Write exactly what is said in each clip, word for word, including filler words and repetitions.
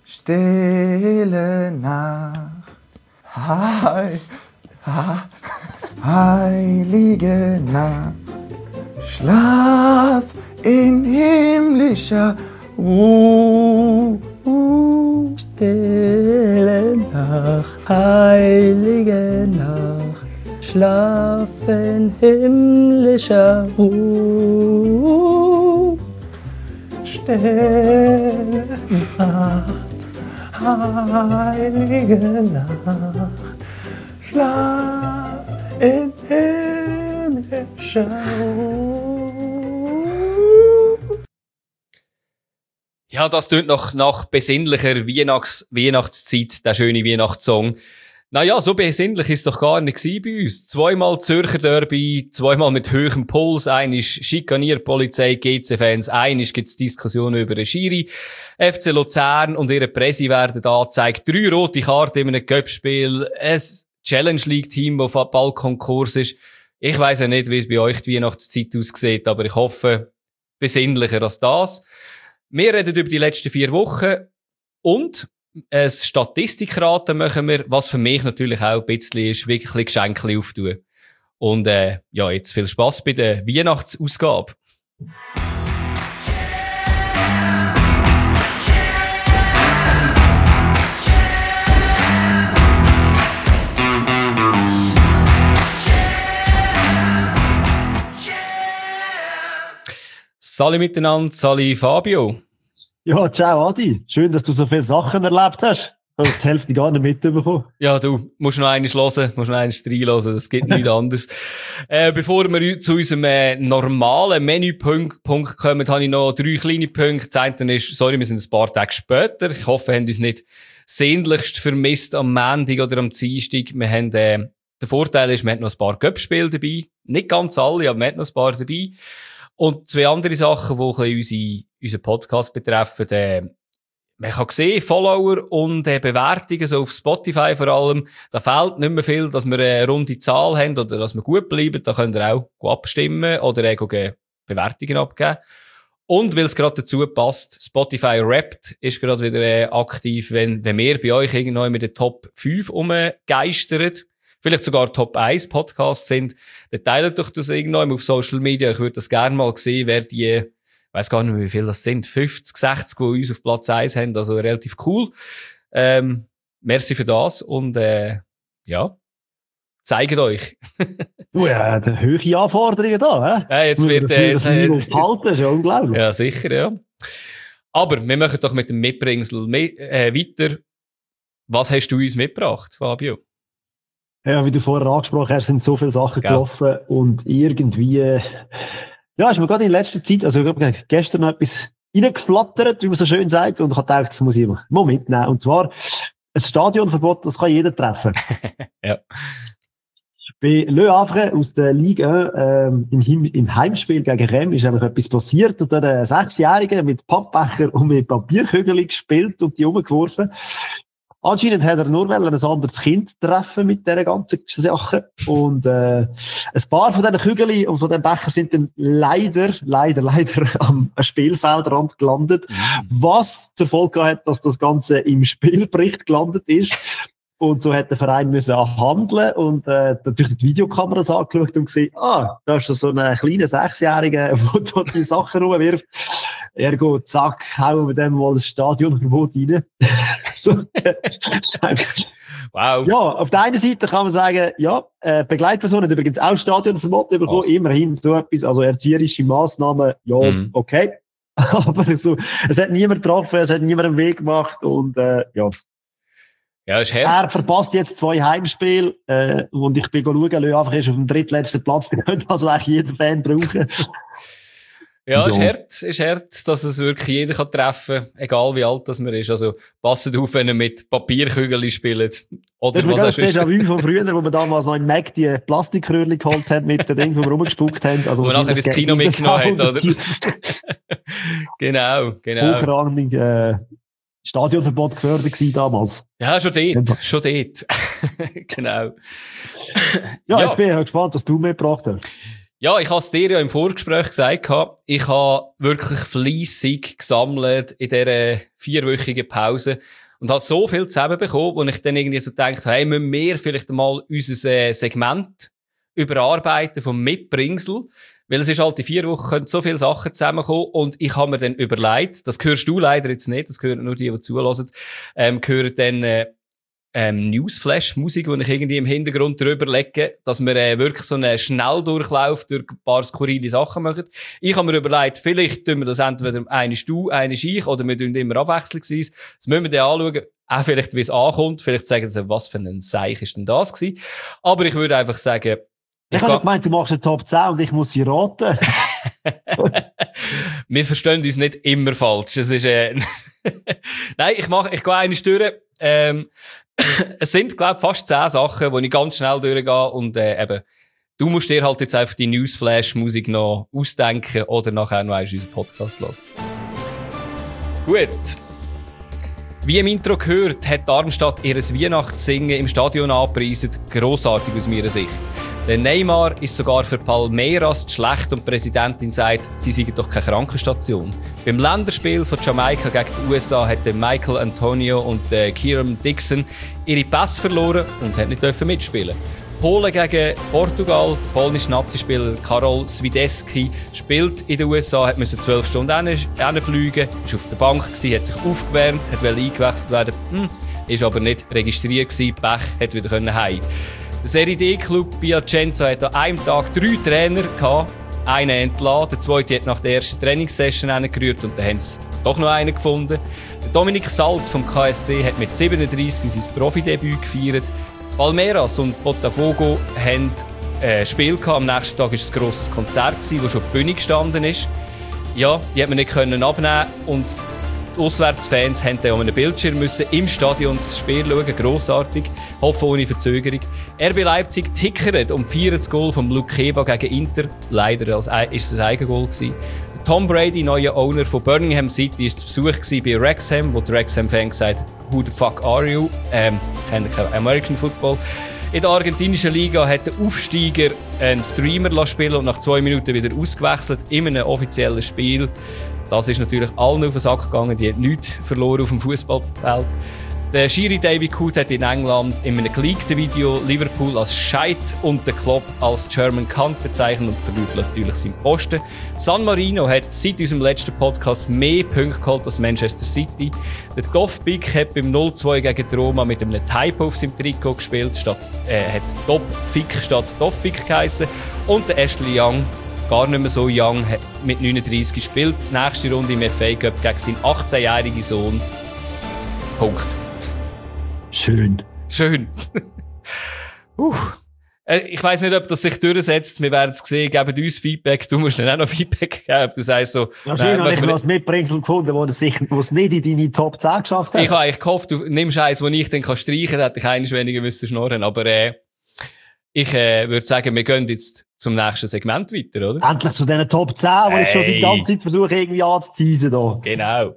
Stille Nacht, Hei, ha, heilige Nacht, Schlaf in himmlischer Ruhe. Stille Nacht, heilige Nacht, Schlaf in himmlischer Ruhe. Stille Nacht, heilige Nacht, Schlaf in himmlischer Ruhe. Ja, das tönt noch nach besinnlicher Weihnachts- Weihnachtszeit, der schöne Weihnachtssong. Naja, so besinnlich ist es doch gar nicht bei uns. Zweimal Zürcher Derby, zweimal mit hohem Puls, einmal Schikanierpolizei, G C-Fans, einmal gibt's Diskussionen über den Schiri. F C Luzern und ihre Presse werden angezeigt. Drei rote Karten in einem Cup-Spiel, ein Challenge-League-Team, das Ballkonkurs ist. Ich weiss ja nicht, wie es bei euch die Weihnachtszeit aussieht, aber ich hoffe, besinnlicher als das. Wir reden über die letzten vier Wochen und ein Statistikraten machen wir, was für mich natürlich auch ein bisschen ist, wirklich ein Geschenke auftun. Und äh, ja, jetzt viel Spass bei der Weihnachtsausgabe. Sali miteinander, Sali Fabio. Ja, ciao Adi. Schön, dass du so viele Sachen erlebt hast. Du hast die Hälfte gar nicht mitbekommen. Ja, du musst noch eines hören, musst noch eines reinhören, das geht nichts anderes. Äh, bevor wir zu unserem äh, normalen Menüpunkt kommen, habe ich noch drei kleine Punkte. Das eine ist, sorry, wir sind ein paar Tage später. Ich hoffe, wir haben uns nicht sehnlichst vermisst am Montag oder am Dienstag. Wir haben, äh, der Vorteil ist, wir haben noch ein paar Cup-Spiele dabei. Nicht ganz alle, aber wir haben noch ein paar dabei. Und zwei andere Sachen, die ein bisschen unsere, unseren Podcast betreffen. Äh, man kann sehen, Follower und äh, Bewertungen, so auf Spotify vor allem. Da fehlt nicht mehr viel, dass wir eine runde Zahl haben oder dass wir gut bleiben. Da könnt ihr auch abstimmen oder äh, Bewertungen abgeben. Und weil es gerade dazu passt, Spotify Wrapped ist gerade wieder äh, aktiv, wenn, wenn wir bei euch irgendwo mit den Top fünf rumgeistern. Vielleicht sogar Top eins Podcasts sind, dann teilt doch das irgendwann auf Social Media. Ich würde das gerne mal sehen, wer die, ich weiss gar nicht mehr, wie viele das sind, fünfzig, sechzig, die uns auf Platz eins haben, also relativ cool. Ähm, merci für das und, äh, ja, zeigt euch. Du, ja, eine hohe Anforderungen da, hä? Ja, jetzt wird, äh, das äh, halten, ist ja unglaublich. Ja, sicher, ja. Aber wir machen doch mit dem Mitbringsel me- äh, weiter. Was hast du uns mitgebracht, Fabio? Ja, wie du vorher angesprochen hast, sind so viele Sachen Gell. gelaufen und irgendwie, ja, ist mir gerade in letzter Zeit, also ich glaube, gestern noch etwas reingeflattert, wie man so schön sagt, und ich habe gedacht, das muss ich mal mitnehmen. Und zwar, ein Stadionverbot, das kann jeder treffen. Ja. Bei Le Havre aus der Ligue ähm, im, Heim- im Heimspiel gegen Reims ist einfach etwas passiert und dort ein Sechsjähriger mit Pappbecher und mit Papierkügeln gespielt und die umgeworfen. Anscheinend hat er nur ein anderes Kind treffen mit dieser ganzen Sache. Und äh, ein paar von diesen Kügeln und von diesen Bechern sind dann leider, leider, leider am Spielfeldrand gelandet. Mhm. Was zur Folge hat, dass das Ganze im Spielbericht gelandet ist. Und so hat der Verein müssen handeln und äh, natürlich die Videokameras angeschaut und gesehen, ah, da ist so ein kleiner Sechsjähriger, der dort die Sachen rumwirft. Ergo, zack, hauen wir dem mal das Stadionverbot rein. So. Wow. Ja, auf der einen Seite kann man sagen, ja, äh, Begleitpersonen hat übrigens auch Stadionverbot bekommen, oh. Immerhin so etwas, also erzieherische Massnahmen, ja, mhm. Okay. Aber so, es hat niemand getroffen, es hat niemand einen Weg gemacht und äh, ja. Ja, ist er verpasst jetzt zwei Heimspiele äh, und ich bin schauen, Le Havre ist auf dem drittletzten Platz, den könnte also eigentlich jeder Fan brauchen. Ja, ist hart, ist hart, dass es wirklich jeder kann treffen kann, egal wie alt das man ist. Also, passt auf, wenn ihr mit Papierkügeln spielt. Oder das was ist das Déjà-vu von früher, wo wir damals noch in Mac die Plastikröhrchen geholt haben mit den Dingen, wo wir rumgespuckt haben. Also, wo man nachher ins Kino mitgenommen hat, oder? Genau, genau. Hochrangig, äh, Stadionverbot gefördert gewesen damals. Ja, schon dort, ja. schon dort. Genau. Ja, ja, jetzt bin ich gespannt, was du mitgebracht hast. Ja, ich habe es dir ja im Vorgespräch gesagt, ich habe wirklich fleissig gesammelt in dieser vierwöchigen Pause und habe so viel zusammenbekommen, wo ich dann irgendwie so gedacht habe, hey, müssen wir vielleicht mal unser äh, Segment überarbeiten vom Mitbringsel, weil es ist halt, in vier Wochen können so viele Sachen zusammenkommen und ich habe mir dann überlegt, das hörst du leider jetzt nicht, das hören nur die, die zulassen, ähm, hören dann äh, ähm, Newsflash-Musik, die ich irgendwie im Hintergrund drüber lege, dass wir äh, wirklich so einen Schnelldurchlauf durch ein paar skurrile Sachen machen. Ich habe mir überlegt, vielleicht tun wir das entweder eine du, eine ich, oder wir tun immer abwechslungsweise. Das müssen wir dann anschauen, auch vielleicht, wie es ankommt. Vielleicht sagen sie, was für ein Seich ist denn das gewesen. Aber ich würde einfach sagen, ich, ich habe gemeint, du machst eine Top zehn und ich muss sie raten. Wir verstehen uns nicht immer falsch. Das ist, äh Nein, ich mache, ich gehe eine durch. Ähm, es sind, glaube ich, fast zehn Sachen, wo ich ganz schnell durchgehe und äh, eben, du musst dir halt jetzt einfach die Newsflash-Musik noch ausdenken oder nachher noch einmal unseren Podcast hören. Gut. Wie im Intro gehört, hat Darmstadt ihr Weihnachtssingen im Stadion angepriesen. Grossartig aus meiner Sicht. Der Neymar ist sogar für Palmeiras zu schlecht und die Präsidentin sagt, sie seien doch keine Krankenstation. Beim Länderspiel von Jamaika gegen die U S A hat Michael Antonio und äh, Kieran Dixon ihre Pässe verloren und hat nicht dürfen mitspielen. Polen gegen Portugal. Polnischer Nazispieler Karol Swideski spielt in den U S A, hat müssen zwölf Stunden hinfliegen, ist auf der Bank gewesen, hat sich aufgewärmt, hat wollte eingewechselt werden, hm, ist aber nicht registriert gewesen, Pech, hat wieder können heim. Der Serie D-Club Piacenza hat an einem Tag drei Trainer gehabt, einen entlassen, der zweite hat nach der ersten Trainingssession gerührt und dann haben sie doch noch einen gefunden. Der Dominik Salz vom K S C hat mit siebenunddreissig sein Profidebüt gefeiert. Palmeiras und Botafogo haben ein Spiel gehabt. Am nächsten Tag war es ein grosses Konzert, das schon auf der Bühne gestanden ist. Ja, die hat man nicht abnehmen können und die Auswärtsfans mussten dann um einen Bildschirm müssen im Stadion das Spiel schauen. Grossartig. Hoffe ohne Verzögerung. R B Leipzig tickert um vierzig Goal von Luke Keba gegen Inter. Leider als, ist es ein Eigengoal gewesen. Tom Brady, neuer Owner von Birmingham City, war zu Besuch bei Wrexham, wo die Wrexham-Fans gesagt haben, «Who the fuck are you?» Ähm, kennen kein American Football. In der argentinischen Liga hat der Aufsteiger einen Streamer spielen und nach zwei Minuten wieder ausgewechselt in einem offiziellen Spiel. Das ist natürlich allen auf den Sack gegangen, die haben nichts verloren auf dem Fußballfeld. Der Schiri David Coote hat in England in einem geleakten Video Liverpool als Scheit und den Klopp als German Cunt bezeichnet und verliert natürlich seinen Posten. San Marino hat seit unserem letzten Podcast mehr Punkte geholt als Manchester City. Der Dovbyk hat beim null zwei gegen die Roma mit einem Typo auf seinem Trikot gespielt, statt, äh, hat Dovbyk statt Dovbyk geheissen. Und der Ashley Young, gar nicht mehr so young, hat mit neununddreissig gespielt. Nächste Runde im F A Cup gegen seinen achtzehnjährigen Sohn. Punkt. Schön. Schön. uh. Ich weiss nicht, ob das sich durchsetzt. Wir werden es sehen. Gebt uns Feedback. Du musst dann auch noch Feedback geben. Du sagst so... Ja, schön, habe ich noch ein Mitbringsel gefunden, wo es nicht in deine Top zehn geschafft hat. Ich habe eigentlich gehofft, du nimmst eins, das ich dann streichen kann. Da hätte ich eines weniger müssen schnurren. Aber äh, ich äh, würde sagen, wir gehen jetzt zum nächsten Segment weiter, oder? Endlich zu diesen Top zehn, wo hey. ich schon seit ganzer Zeit versuche, irgendwie anzuteasen. Da. Genau.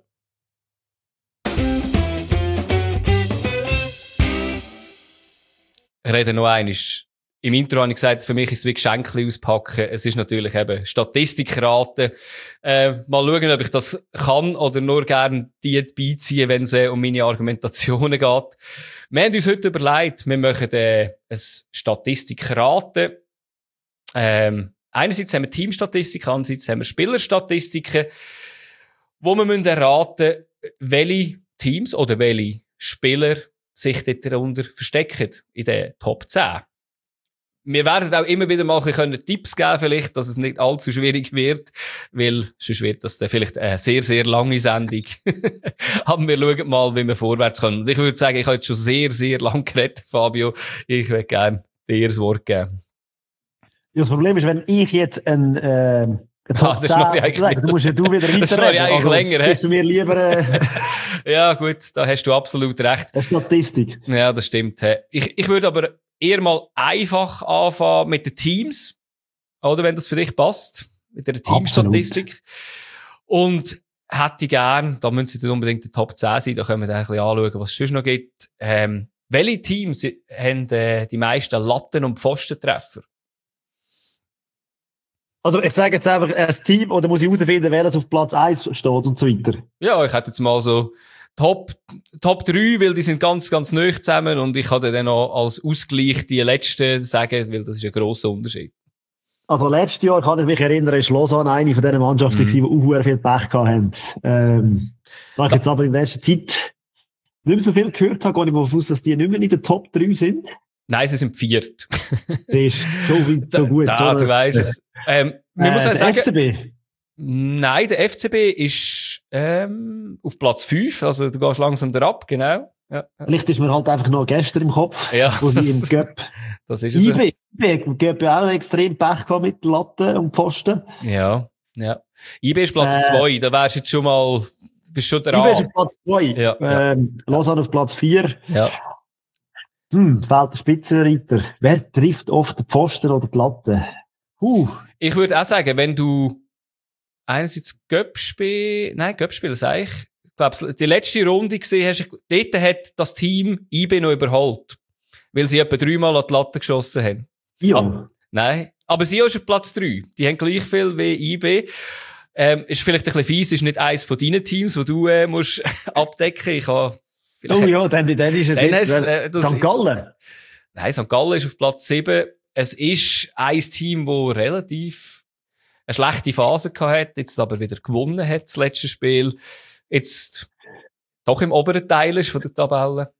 Ich rede noch einmal. Im Intro habe ich gesagt, für mich ist es wie Geschenke auspacken. Es ist natürlich eben Statistikraten. Äh, mal schauen, ob ich das kann oder nur gerne die beiziehen, wenn es äh, um meine Argumentationen geht. Wir haben uns heute überlegt, wir machen äh, ein Statistikraten. Ähm, einerseits haben wir Teamstatistiken, andererseits haben wir Spielerstatistiken, wo wir müssen erraten, welche Teams oder welche Spieler sich dort darunter verstecken in den Top zehn. Wir werden auch immer wieder mal ein bisschen Tipps geben, vielleicht, dass es nicht allzu schwierig wird, weil sonst wird das dann vielleicht eine sehr, sehr lange Sendung. Aber wir schauen mal, wie wir vorwärts können. Und ich würde sagen, ich habe jetzt schon sehr, sehr lang geredet, Fabio. Ich würde gerne dir das Wort geben. Ja, das Problem ist, wenn ich jetzt ein, äh, Ah, das sage, dann musst ja du wieder weiterreden. Das war ja eigentlich also, länger, hä? Bist du mir lieber... Äh, ja, gut, da hast du absolut recht. Eine Statistik. Ja, das stimmt. Hä? Ich, ich würde aber eher mal einfach anfangen mit den Teams. Oder wenn das für dich passt. Mit der Teamstatistik. Und hätte ich gern, da müssen sie dann unbedingt die Top zehn sein, da können wir dann ein bisschen anschauen, was es sonst noch gibt. Ähm, welche Teams haben äh, die meisten Latten- und Pfostentreffer? Also ich sage jetzt einfach ein Team, oder muss ich herausfinden, wer das auf Platz eins steht und so weiter? Ja, ich hätte jetzt mal so Top, Top drei, weil die sind ganz, ganz neu zusammen und ich kann dann noch als Ausgleich die letzten sagen, weil das ist ein grosser Unterschied. Also letztes Jahr kann ich mich erinnern, ist Lausanne eine von diesen Mannschaften, Mhm. die auch sehr viel Pech gehabt haben. Ähm, da ich jetzt aber in letzter Zeit nicht mehr so viel gehört habe, gehe ich mal davon aus, dass die nicht mehr in den Top drei sind. Nein, sie sind viert. Das ist so weit, so gut. Da, so du weisst es. Ähm, man äh, muss auch der sagen, F C B. nein, der F C B ist ähm, auf Platz fünf, also du gehst langsam ab, genau. Ja, ja. Vielleicht ist mir halt einfach noch gestern im Kopf, Ja, wo sie im das- Göpp. das ist es. I B, I B hat im Göpp ja auch extrem Pech gehabt mit Latte und Pfosten. Ja, ja. I B ist Platz Äh, zwei, da wärst du jetzt schon mal, bist schon I B ist dran. auf Platz zwei. Ja, ja. Ähm, Lausanne auf Platz vier. Ja. Hm, fehlt der Spitzenreiter. Wer trifft oft den Pfosten oder die Latte? Huh. Ich würde auch sagen, wenn du einerseits Göppspiel, nein, Göppspiel sag ich, ich glaube, die letzte Runde gesehen hast, ich- dort hat das Team I B noch überholt. Weil sie etwa dreimal an die Latte geschossen haben. Ja. Ah. Nein. Aber sie ist auf Platz drei. Die haben gleich viel wie I B. Ähm, ist vielleicht ein bisschen fies, ist nicht eins von deinen Teams, wo du, äh, musst abdecken. Ich habe vielleicht, Oh ja, dann, dann ist es Dann nicht. hast, äh, das- Sankt Gallen. Nein, Sankt Gallen ist auf Platz sieben. Es ist ein Team, das relativ eine schlechte Phase gehabt hat, jetzt aber wieder gewonnen hat, das letzte Spiel. Jetzt doch im oberen Teil ist von der Tabelle.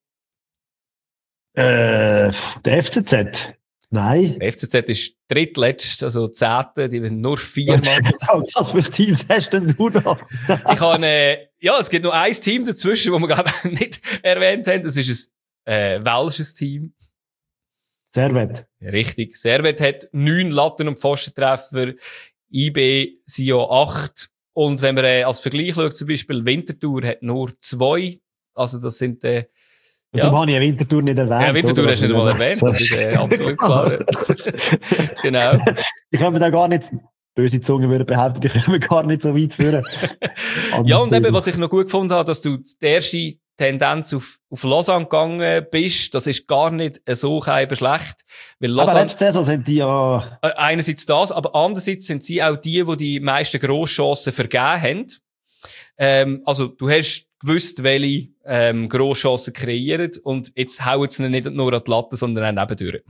Äh, der F C Z. Nein. Der F C Z ist drittletzt, also zehnte, die haben nur vier Mann. Was für Teams hast denn du da? Ich habe, äh, ja, es gibt noch ein Team dazwischen, das wir, glaube ich, nicht erwähnt haben. Das ist ein, äh, welsches Team. Servet. Richtig. Servet hat neun Latten- und Pfostentreffer. I B sind ja acht. Und wenn man äh, als Vergleich schaut, zum Beispiel Winterthur hat nur zwei. Also das sind, äh, Ja. Darum habe ich eine Winterthur nicht erwähnt. ja, Winterthur oder? hast du nicht mal erwähnt. Das ist äh, absolut klar. Genau. Die können da gar nicht, böse Zunge würde behaupten, die können gar nicht so weit führen. Ja, und eben, was ich noch gut gefunden habe, dass du die erste Tendenz auf, auf Lausanne gegangen bist, das ist gar nicht so kein schlecht. Weil Aber Lausanne, letzte Saison sind die ja, äh, einerseits das, aber andererseits sind sie auch die, die die meisten Grosschancen vergeben haben. Ähm, also, du hast gewusst, welche, ähm, Grosschancen kreieren und jetzt hauen sie nicht nur an die Latte, sondern auch nebendurch.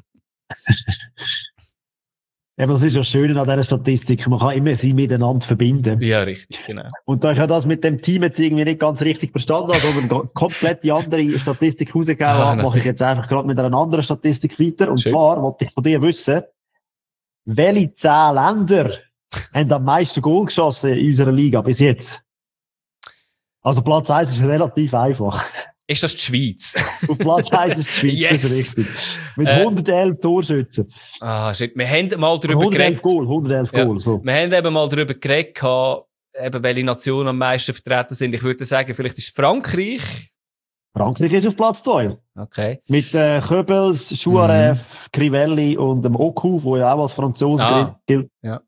eben, das ist ja schön an dieser Statistik. Man kann immer sie miteinander verbinden. Ja, richtig, genau. Und da ich ja das mit dem Team jetzt irgendwie nicht ganz richtig verstanden habe, sondern komplett die andere Statistik rausgegeben Ah, habe, mache ich natürlich. jetzt einfach gerade mit einer anderen Statistik weiter. Und Schön. zwar wollte ich von dir wissen, welche zehn Länder haben am meisten Goal geschossen in unserer Liga bis jetzt? Also Platz eins ist relativ einfach. Ist das die Schweiz? Auf Platz eins ist die Schweiz, Yes. das ist richtig. Mit Äh, hundertelf Torschützen. Ah, shit. Wir haben mal darüber hundertelf geredet. Goal, hundertelf Ja. Goal, so. Wir haben eben mal darüber geredet, gehabt, eben welche Nationen am meisten vertreten sind. Ich würde sagen, vielleicht ist Frankreich. Frankreich ist auf Platz zwei. Okay. Mit äh, Köbels, Chouarev, Crivelli und dem Oku, der ja auch als Franzose Ah. gilt.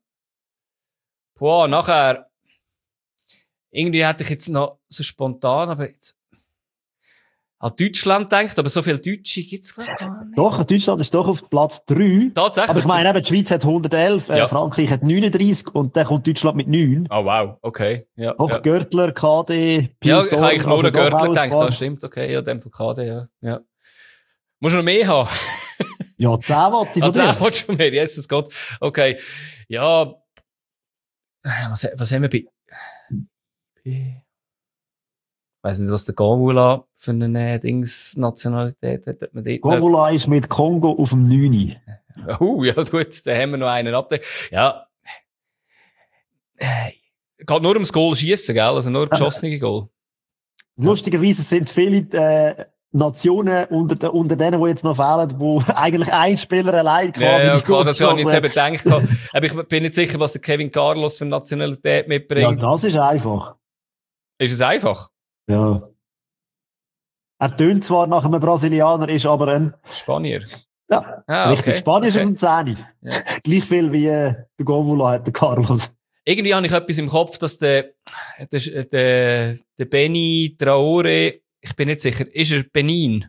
Boah, nachher. Irgendwie hätte ich jetzt noch so spontan, aber jetzt. An Deutschland denkt, aber so viele Deutsche gibt's glaub ich, gar nicht. Doch, Deutschland ist doch auf Platz drei. Tatsächlich. Aber ich meine, eben, die Schweiz hat hundertelf, äh, Ja. Frankreich hat neununddreißig und dann kommt Deutschland mit neun. Oh wow, okay. Ja, Doch, ja. Görtler, K D, Ja, Pius ich habe Dorn, eigentlich nur also an doch Görtler auch ein gedacht, paar. das stimmt, okay, ja, dem von K D, ja. ja. Muss noch mehr haben? Ja, zehn wollte ich von Also, dir. willst du schon mehr? Jesus Gott. Okay. Ja. Was, was haben wir bei, bei ich weiss nicht, was der Gomula für eine Dings Nationalität hat. Hat man dort noch- Govola ist mit Kongo auf dem neun. Uh, ja gut, da haben wir noch einen Abdeck. Ja. Äh, geht nur ums Goal schießen, gell? Also nur geschossene Goal. Lustigerweise sind viele äh, Nationen unter, de, unter denen, die jetzt noch fehlen, wo eigentlich ein Spieler allein quasi Ja, ja, die klar, das habe ich jetzt Goals eben gedacht. Aber ich bin nicht sicher, was der Kevin Carlos für Nationalität Ja, mitbringt. das ist einfach. Ist es einfach? Ja. Er tönt zwar nach einem Brasilianer, ist aber ein Spanier. ja, Ah, richtig okay. Spanier ist Okay. auf dem zehn. Ja. Gleich viel wie äh, der Govola hat, der Carlos. Irgendwie habe ich etwas im Kopf, dass der, der, der, der Benny Traore, ich bin nicht sicher, ist er Benin?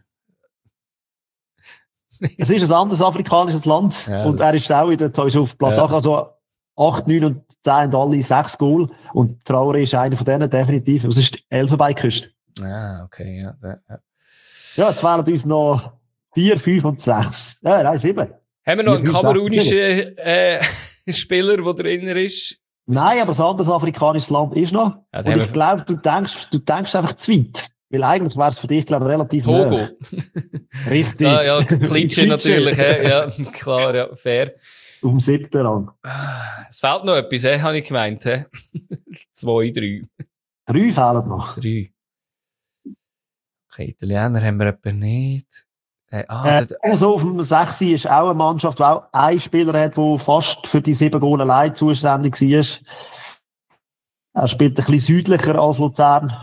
Es ist ein anderes afrikanisches Land Ja, und das- er ist auch in der, ist auf Platz Ja. acht. Also acht, neun und zehn und alle sechs Goal. Und Traoré ist einer von denen, definitiv. Das ist die Elfenbeinküste. Ah, okay, ja. ja. Ja, jetzt fehlen uns noch vier, fünf und sechs. Ja, nein, sieben. Haben wir noch einen Vier, fünf, sechs kamerunischen äh, Spieler, der drin ist? Nein, aber ein anderes afrikanisches Land ist noch. Ja, und ich glaube, du denkst, du denkst einfach zu weit. Weil eigentlich wäre es für dich, glaube ich, relativ Togo. nah. Richtig. Ja, ja, Klitsche natürlich, he? Ja, klar, ja, fair. Auf dem siebten Rang. Es fehlt noch etwas, he? Habe ich gemeint, he? Zwei, drei. Drei fehlen noch. Drei. Okay, Italiener haben wir etwa nicht. Äh, ah, Äh, also auf dem sechs ist auch eine Mannschaft, die auch einen Spieler hat, der fast für die sieben Goal allein zuständig war. Er spielt ein bisschen südlicher als Luzern.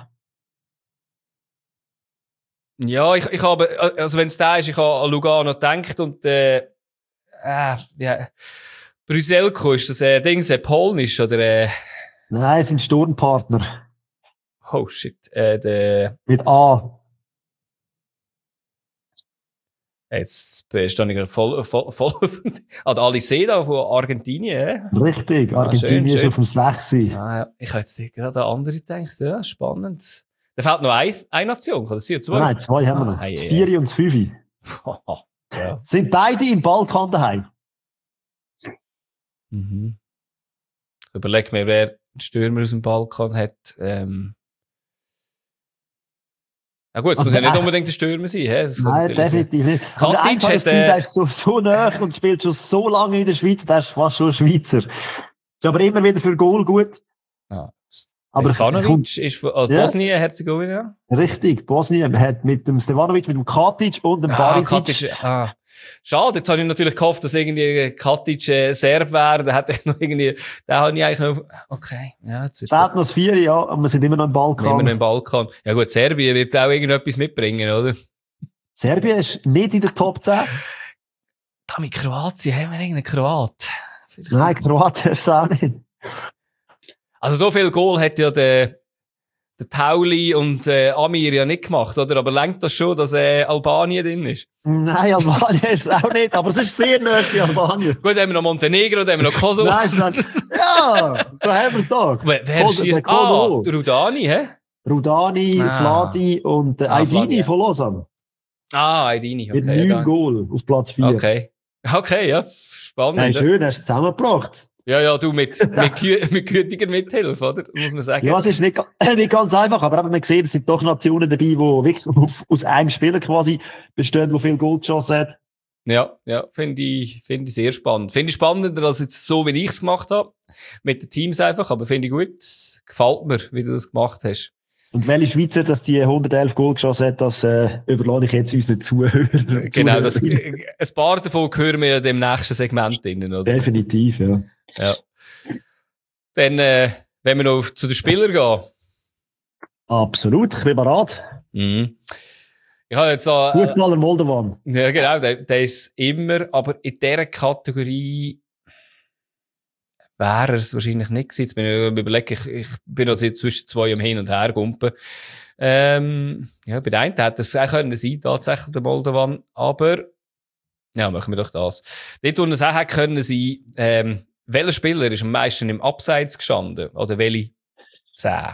ja, ich, ich habe, also wenn es da ist, ich habe an Lugano gedacht und, äh, äh ja, Brüselko, ist das, äh, Dings, äh, polnisch, oder, äh, Nein, es sind Sturmpartner. oh shit, äh, der, Mit A. jetzt stehe ich voll, voll, voll, ah, der Aliseda von Argentinien, hä? Richtig, Ah, Argentinien schön, ist schön. auf dem sechs. Ah, ja. Ich habe jetzt gerade an andere gedacht, ja, spannend. Da fehlt noch ein, eine Nation, oder sie zwei? Nein, zwei haben wir noch. Ah, hey, Das hey, vier und das fünf. ja. Sind beide im Balkan daheim? Mhm. Ich überlege mir, wer einen Stürmer aus dem Balkan hat. Ähm. Ja gut, es Also muss ja der- nicht unbedingt ein Stürmer sein. Hä? Das kann Nein, natürlich- definitiv nicht. Katic Aber der eine hat, hat, äh, der ist so, so nah und spielt schon so lange in der Schweiz, der ist fast schon Schweizer. Ist aber immer wieder für Goal gut. Ah. Aber Stefanovic kommt- ist von oh, Ja. Bosnien-Herzegowina. Richtig, Bosnien hat mit dem Stevanovic, mit dem Katic und dem Ah, Barisic. Katic, ah. Schade, jetzt habe ich natürlich gehofft, dass irgendwie Katic äh, Serb wäre. Da hätte ich noch irgendwie, da habe ich eigentlich noch, okay, ja, jetzt Es wird's fehlt noch das vier, ja, und wir sind immer noch im Balkan. immer noch im Balkan. Ja gut, Serbien wird auch irgendetwas mitbringen, oder? Serbien ist nicht in der Top zehn. Da mit Kroatien, haben wir irgendeinen Kroat? Vielleicht- Nein, Kroatien ist es auch nicht. Also so viel Goal hat ja der, der Tauli und äh, Amir ja nicht gemacht, oder? Aber lenkt das schon, dass äh, Albanien drin ist? Nein, Albanien ist es auch nicht, aber es ist sehr nah bei Albanien. Gut, dann haben wir noch Montenegro, dann haben wir noch Kosovo. Nein, ist nicht. Ja, da haben wir es doch. Wer, wer Kosovo- ist der Kosovo. Ah, der Rudani, hä? Rudani, Ah. Fladi und äh, Ah, Aydini Fladi, ja. von Lausanne. Ah, Aydini, Mit okay. neun Ja, Goal auf Platz vier. okay. Okay, ja, Ja, spannend. Ja, schön, hast du zusammengebracht. ja, ja, du mit, mit, Gü mit gütiger Mithilfe, oder? Muss man sagen. Ja, es ist nicht, ga- nicht ganz einfach, aber eben, man sieht, es sind doch Nationen dabei, die wirklich auf- aus einem Spieler quasi bestehen, die viel Goal geschossen hat. Ja, ja, finde ich, finde ich sehr spannend. Finde ich spannender als jetzt so, wie ich es gemacht habe. Mit den Teams einfach, aber finde ich gut. Gefällt mir, wie du das gemacht hast. Und welche Schweizer, dass die hundertelf Goal geschossen hat, das äh, überlasse ich jetzt unseren Zuhörern. Genau, das, Zuhörern. ein paar davon hören wir ja dem nächsten Segment drinnen, oder? Definitiv, ja. Ja. Dann, äh, wenn wir noch zu den Spielern gehen. Absolut, ich bin bereit. Mhm. Ich habe jetzt da, äh, Fußballer Moldovan. ja, genau, der, der ist immer, aber in dieser Kategorie wäre es wahrscheinlich nicht gewesen. Jetzt bin ich am überlegen, ich, ich bin also jetzt zwischen zwei am Hin- und Her gumpen. Ähm, ja, bei der einen hätte es auch können sein, tatsächlich, der Moldovan, aber, ja, machen wir doch das. Dort, wo es auch hätte können sein, ähm, welcher Spieler ist am meisten im Abseits gestanden? Oder welche? Zehn.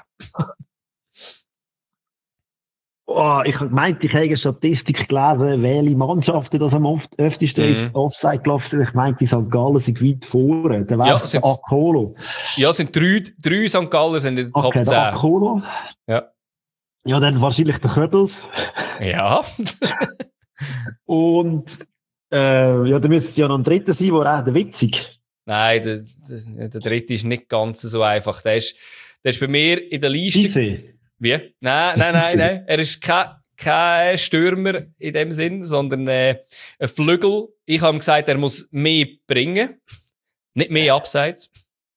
Oh, ich meinte, ich habe eine Statistik gelesen, welche Mannschaften das am oft, öftesten Mhm. ins Offside gelaufen sind. Ich meinte, Sankt Gallen sind weit vorne. Dann wäre Ja, es sind's- Akolo. Ja, es sind drei, drei Sankt Galler sind in den Top Okay, der zehn. Akolo. Ja. Ja, dann wahrscheinlich der Köbels. Ja. Und, äh, ja, dann müsste es ja noch ein dritter sein, wo auch der Witzig. Nein, der, der, der dritte ist nicht ganz so einfach. Der ist, der ist bei mir in der Liste. Diese. Wie? Nein, nein, nein, nein. Er ist kein, kein Stürmer in dem Sinn, sondern äh, ein Flügel. Ich habe ihm gesagt, er muss mehr bringen. Nicht mehr Abseits.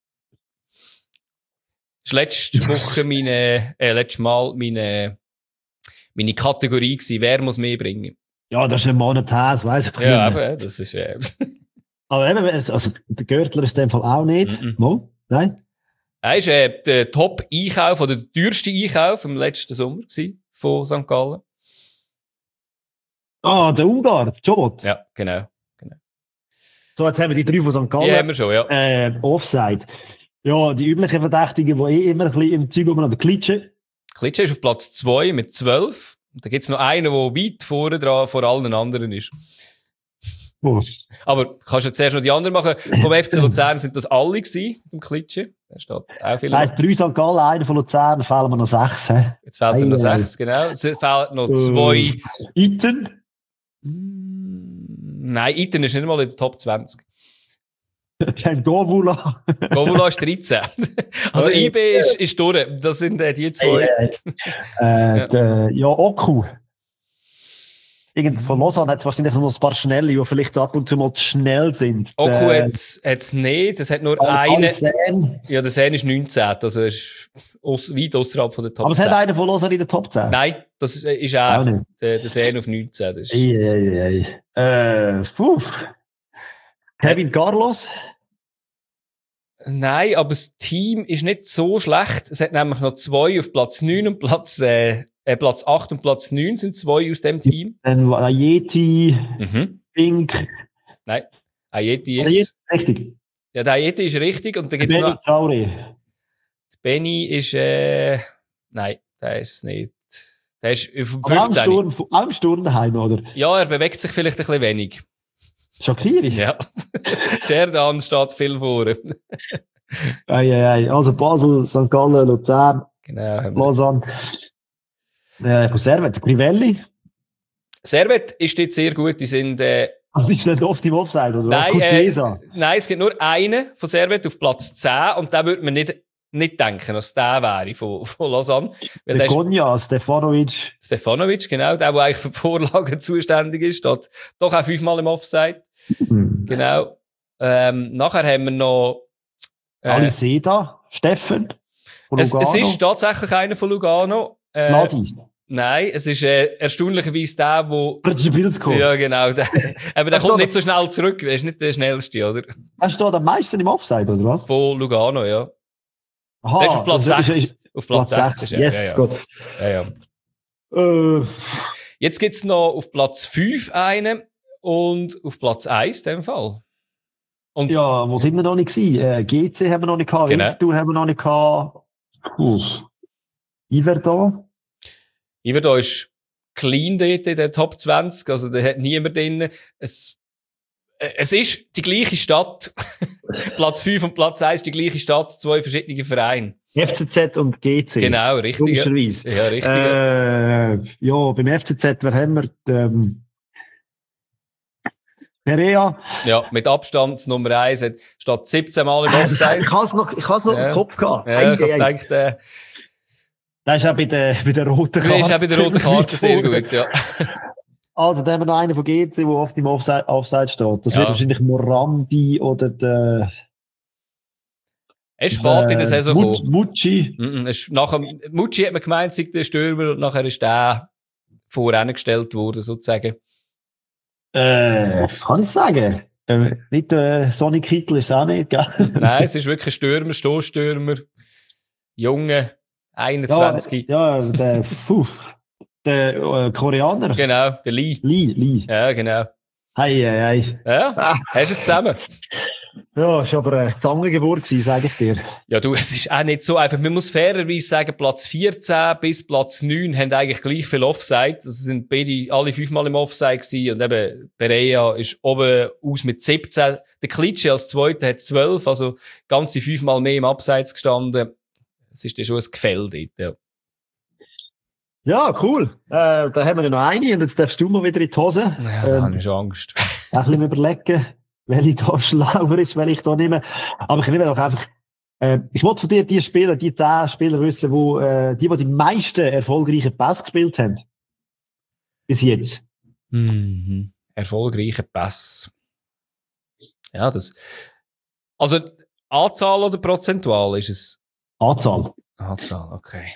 Das war letzte Woche meine, äh, letztes Mal meine, meine Kategorie gewesen. Wer muss mehr bringen? Ja, das ist ein Monat her, das weiss ich Ja, nicht. aber das ist, äh, Aber eben, also, der Görtler ist in dem Fall auch nicht. Mhm. Mo? Nein? er ist äh, der Top-Einkauf oder der teuerste Einkauf im letzten Sommer gewesen von Sankt Gallen. Ah, der Ungar, der Jobot. Ja, genau. So So, jetzt haben wir die drei von Sankt Gallen. Die haben wir schon, ja. Äh, Offside. Ja, die üblichen Verdächtigen, die eh immer ein bisschen im Zeug rumlaufen. Klitsche. Klitsche ist auf Platz zwei mit zwölf. Da gibt's noch einen, der weit vorne dran vor allen anderen ist. Oh. Aber kannst du zuerst noch die anderen machen? Vom F C Luzern sind das alle gewesen, mit dem Klitsche. Da steht auch viel. Das heisst, drei Sankt Gallen, einer von Luzern, fehlen wir noch sechs. He? Jetzt fehlt dir noch Ei, ei. sechs, genau. Es fehlen noch zwei. Äh, Iten. Mm, Nein, Iten ist nicht mal in der Top zwanzig. Kein Govula. Govula ist dreizehn. Also Oi. I B ist, ist durch. Das sind äh, die zwei. Äh, äh, der- ja, Oku. Irgend von Lausanne hat es wahrscheinlich noch ein paar Schnelle, die vielleicht ab und zu mal zu schnell sind. Oku Der- hat es nicht. Es hat nur Al- einen. Alsen. Ja, der Sen ist neunzehn. Also er ist aus, weit außerhalb von der Top Aber es zehn. hat einen von Lausanne in der Top zehn. Nein, das ist, ist Auch auch nicht. der, der Sen auf neunzehn. Das ist, Ei, ei, ei. Äh, puh. Kevin Carlos. Nein, aber das Team ist nicht so schlecht. Es hat nämlich noch zwei auf Platz neun und Platz, äh, äh, Platz acht und Platz neun sind zwei aus dem Team. Dann Ayeti, Mhm. Pink. Ayeti Ayeti, ist, richtig. ja, der Ayeti ist richtig und dann gibt's Benny noch, Zauri. Benny ist, äh, nein, der ist nicht. Der ist auf dem Aber auch im fünfzehn. Sturm, auch im Sturm daheim, oder? Ja, er bewegt sich vielleicht ein bisschen wenig. Schockierig. Ja. Serdan steht viel vor. Ei, ei, ei. Also Basel, Sankt Gallen, Luzern, Genau. haben wir. Lausanne. Äh, von Servet, Crivelli. Servet ist dort sehr gut. Die sind, äh, Also ist nicht oft im Offside, oder? Nein, Kutesa. äh, nein, es gibt nur einen von Servet auf Platz zehn und da würde man nicht, nicht denken, dass der wäre von, von Lausanne. Weil Der der ist Konja, Stefanovic. Stefanovic, genau, der, der eigentlich für die Vorlagen zuständig ist, steht doch auch fünfmal im Offside. Hm. Genau. Ähm, nachher haben wir noch, äh, Ali Seda, Steffen. Von es, es Lugano. ist tatsächlich einer von Lugano. Äh, Ladi. nein, es ist äh, erstaunlicherweise der, wo Brzebilsko. ja, genau. Der, aber der Das kommt steht- nicht so schnell zurück. Er ist nicht der schnellste, oder? Er steht am meisten im Offside, oder was? Von Lugano, ja. Aha, Der ist auf Platz das ist- sechs. ist- Auf Platz, Platz sechs. sechs. Ist er. Yes, ja, ja. gut. Ja, ja. Äh, Jetzt gibt's noch auf Platz fünf einen und auf Platz eins in dem Fall. Und ja, wo sind wir noch nicht gewesen? Äh, G C haben wir noch nicht gehabt, Genau. Winterthur haben wir noch nicht gehabt. Puh. Iverdon. Iverdo ist clean dort in der Top zwanzig, also da hat niemand drin. Es, äh, es ist die gleiche Stadt. Platz fünf und Platz eins die gleiche Stadt, zwei verschiedene Vereine. F C Z und G C. Genau, richtig. Ja, Logischerweise. ja richtig. ja. Äh, ja, beim F C Z, wer haben wir? Die, Ähm, Perea. Ja, mit Abstand Nummer eins hat, steht siebzehn Mal im Äh, Offside. ich habe es noch, ich has noch Ja. im Kopf gehabt. Ja, Ei, ich hab's ei, ei. gedacht, äh, Das ist auch bei der, bei der roten du Karte. ist auch bei der roten Karte sehr gut, ja. Also, da haben wir noch einen von G C, der oft im Offside, Offside steht. Das Ja. wird wahrscheinlich Morandi oder der, Es ist spät in der Saison Mut- gekommen. Mucci. Mhm, es ist nachher, Mucci hat man gemeint, sei der Stürmer, und nachher ist der vorangestellt worden, sozusagen. Äh, kann ich sagen. Äh, nicht äh, Sonny Kittel ist es auch nicht, gell? Nein, es ist wirklich ein Stürmer, Stoßstürmer, Junge, einundzwanzig. Ja, ja der, puh, der äh, Koreaner. Genau, der Lee. Lee, Lee. Ja, genau. Hei, hei, hei. Ja, Ah. hast du es zusammen? Ja, ist aber eine Zangengeburt gewesen, sage ich dir. Ja, du, es ist auch nicht so einfach. Man muss fairerweise sagen, Platz vierzehn bis Platz neun haben eigentlich gleich viel Offside. Das sind beide alle fünfmal im Offside gewesen. Und eben, Pereira ist oben aus mit siebzehn. Der Klitsche als Zweiter hat zwölf, also ganze fünfmal mehr im Abseits gestanden. Es ist dann schon ein Gefäll dort, ja. Ja, cool. Äh, da haben wir ja noch eine und jetzt darfst du mal wieder in die Hose. Ja, da Ähm, habe ich schon Angst. ein bisschen überlegen, welche da schlauer ist, welche ich da nehme. Aber ich nehme doch einfach, äh, ich wollte von dir die Spieler, die zehn Spieler wissen, wo, äh, die, die die meisten erfolgreichen Pass gespielt haben. Bis jetzt. Mhm. Erfolgreiche Pass. Ja, das, also, Anzahl oder prozentual ist es? Anzahl. Anzahl, okay.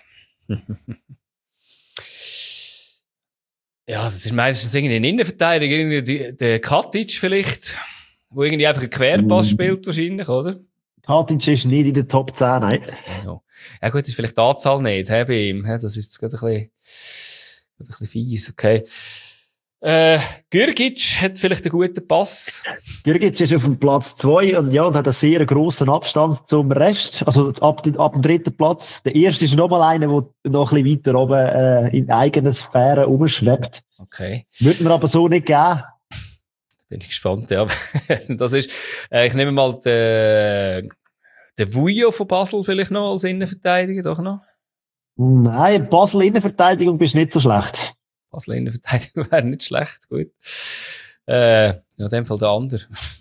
Ja, das ist meistens irgendwie ein Innenverteidiger, irgendwie die- der Katic vielleicht, wo irgendwie einfach einen Querpass Mm. spielt wahrscheinlich, oder? Katic ist nicht in der Top zehn, nein. Ja, ja gut, das ist vielleicht die Anzahl nicht, he, bei ihm. He, das ist jetzt gerade ein bisschen, gerade ein bisschen fies, okay. Äh, Gürgic hat vielleicht einen guten Pass. Jürgic ist auf dem Platz zwei und ja, und hat einen sehr grossen Abstand zum Rest. Also ab, dem- ab dem dritten Platz. Der erste ist nochmal einer, der noch ein bisschen weiter oben äh, in eigenen Sphären rumschwebt. Okay. Würde man aber so nicht geben. Bin ich gespannt, ja. Das ist, äh, ich nehme mal den, den Vujo von Basel vielleicht noch als Innenverteidiger, doch noch. Nein, Basel Innenverteidigung bist nicht so schlecht. Basel Innenverteidigung wäre nicht schlecht, gut. Äh, ja, in dem Fall der andere.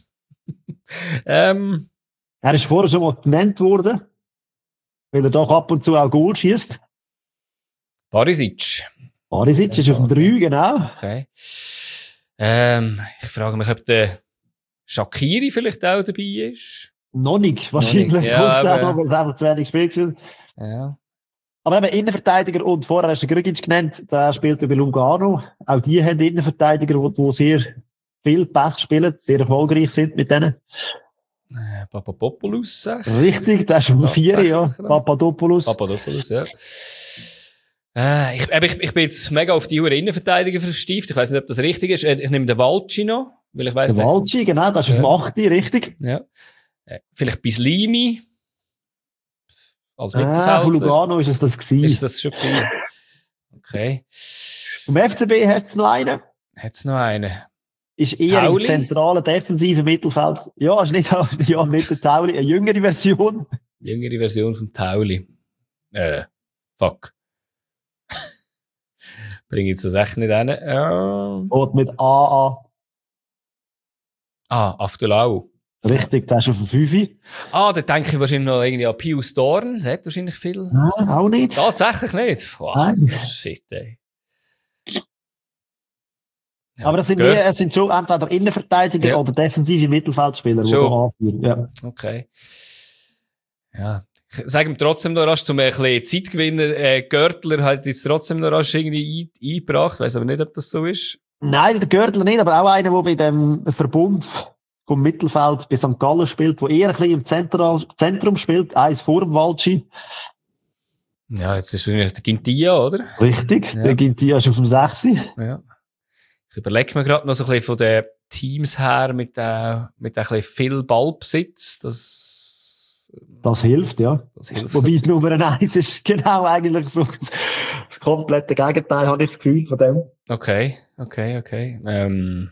ähm, Er ist vorher schon mal genannt worden, weil er doch ab und zu auch Goal schießt. Barisic. Barisic ist auf dem drei, genau. Okay. Ähm, ich frage mich, ob der Shaqiri vielleicht auch dabei ist. Noch nicht, wahrscheinlich. Noch nicht, ja, Kommt auch aber- noch, weil es einfach zu wenig gespielt sind. Ja. Aber eben Innenverteidiger und vorher hast du Grgic genannt, der spielt bei Lugano. Auch die haben Innenverteidiger, die, die sehr viel Pass spielen, sehr erfolgreich sind mit denen. Äh, Papadopoulos, sag ich. Richtig, der ist um vier, ja. Tatsächlich, Papadopoulos. Papadopoulos, ja. Äh, ich, eben, ich, ich bin jetzt mega auf die Uhr Innenverteidiger verstieft. Ich weiß nicht, ob das richtig ist. Äh, Ich nehme den Valci noch, weil ich weiss Der nicht. Valci, genau, der ist Ja. auf dem acht, richtig. Ja. Äh, vielleicht Bislimi. Als Ah, Mittelfeld. von Lugano ist es das gewesen. Ist das schon gewesen? Okay. Vom F C B hat es noch einen. Hat's noch einen? Ist eher Tauli? im zentralen defensiven Mittelfeld. Ja, ist nicht, ja, nicht der Tauli, eine jüngere Version. Jüngere Version vom Tauli. Äh, fuck. Bring jetzt das echt nicht hin. Ähm. Und mit A A. Ah, Aftulau. Richtig, der ist auf dem fünf. Ah, da denke ich wahrscheinlich noch irgendwie an Pius Dorn. Der hat wahrscheinlich viel. Nein, auch nicht. Tatsächlich nicht. Wow, Nein. shit, ey. Ja, Aber es sind, gehört. nie, es sind schon entweder Innenverteidiger Ja. oder defensive Mittelfeldspieler, die Schon. da anführen. Ja. Okay. Ja. Ich sage ihm trotzdem noch rasch, um ein bisschen Zeit zu gewinnen. Äh, Görtler hat jetzt trotzdem noch rasch irgendwie ein, eingebracht. Weiss aber nicht, ob das so ist. Nein, der Görtler nicht, aber auch einer, der bei dem Verbund vom Mittelfeld bei Sankt Gallen spielt, der eher ein bisschen im Zentral, Zentrum spielt, eins vor dem Waldschi. Ja, jetzt ist wahrscheinlich der Gintia, oder? Richtig, Ja. der Gintia ist auf dem sechs. Ja. Ich überlege mir gerade noch so ein bisschen von den Teams her mit der, mit der ein bisschen viel Ballbesitz. Das, Das hilft, ja. das hilft. Wobei es Nummer eins ist genau eigentlich so das, das komplette Gegenteil, habe ich das Gefühl von dem. Okay, okay, okay. Ähm.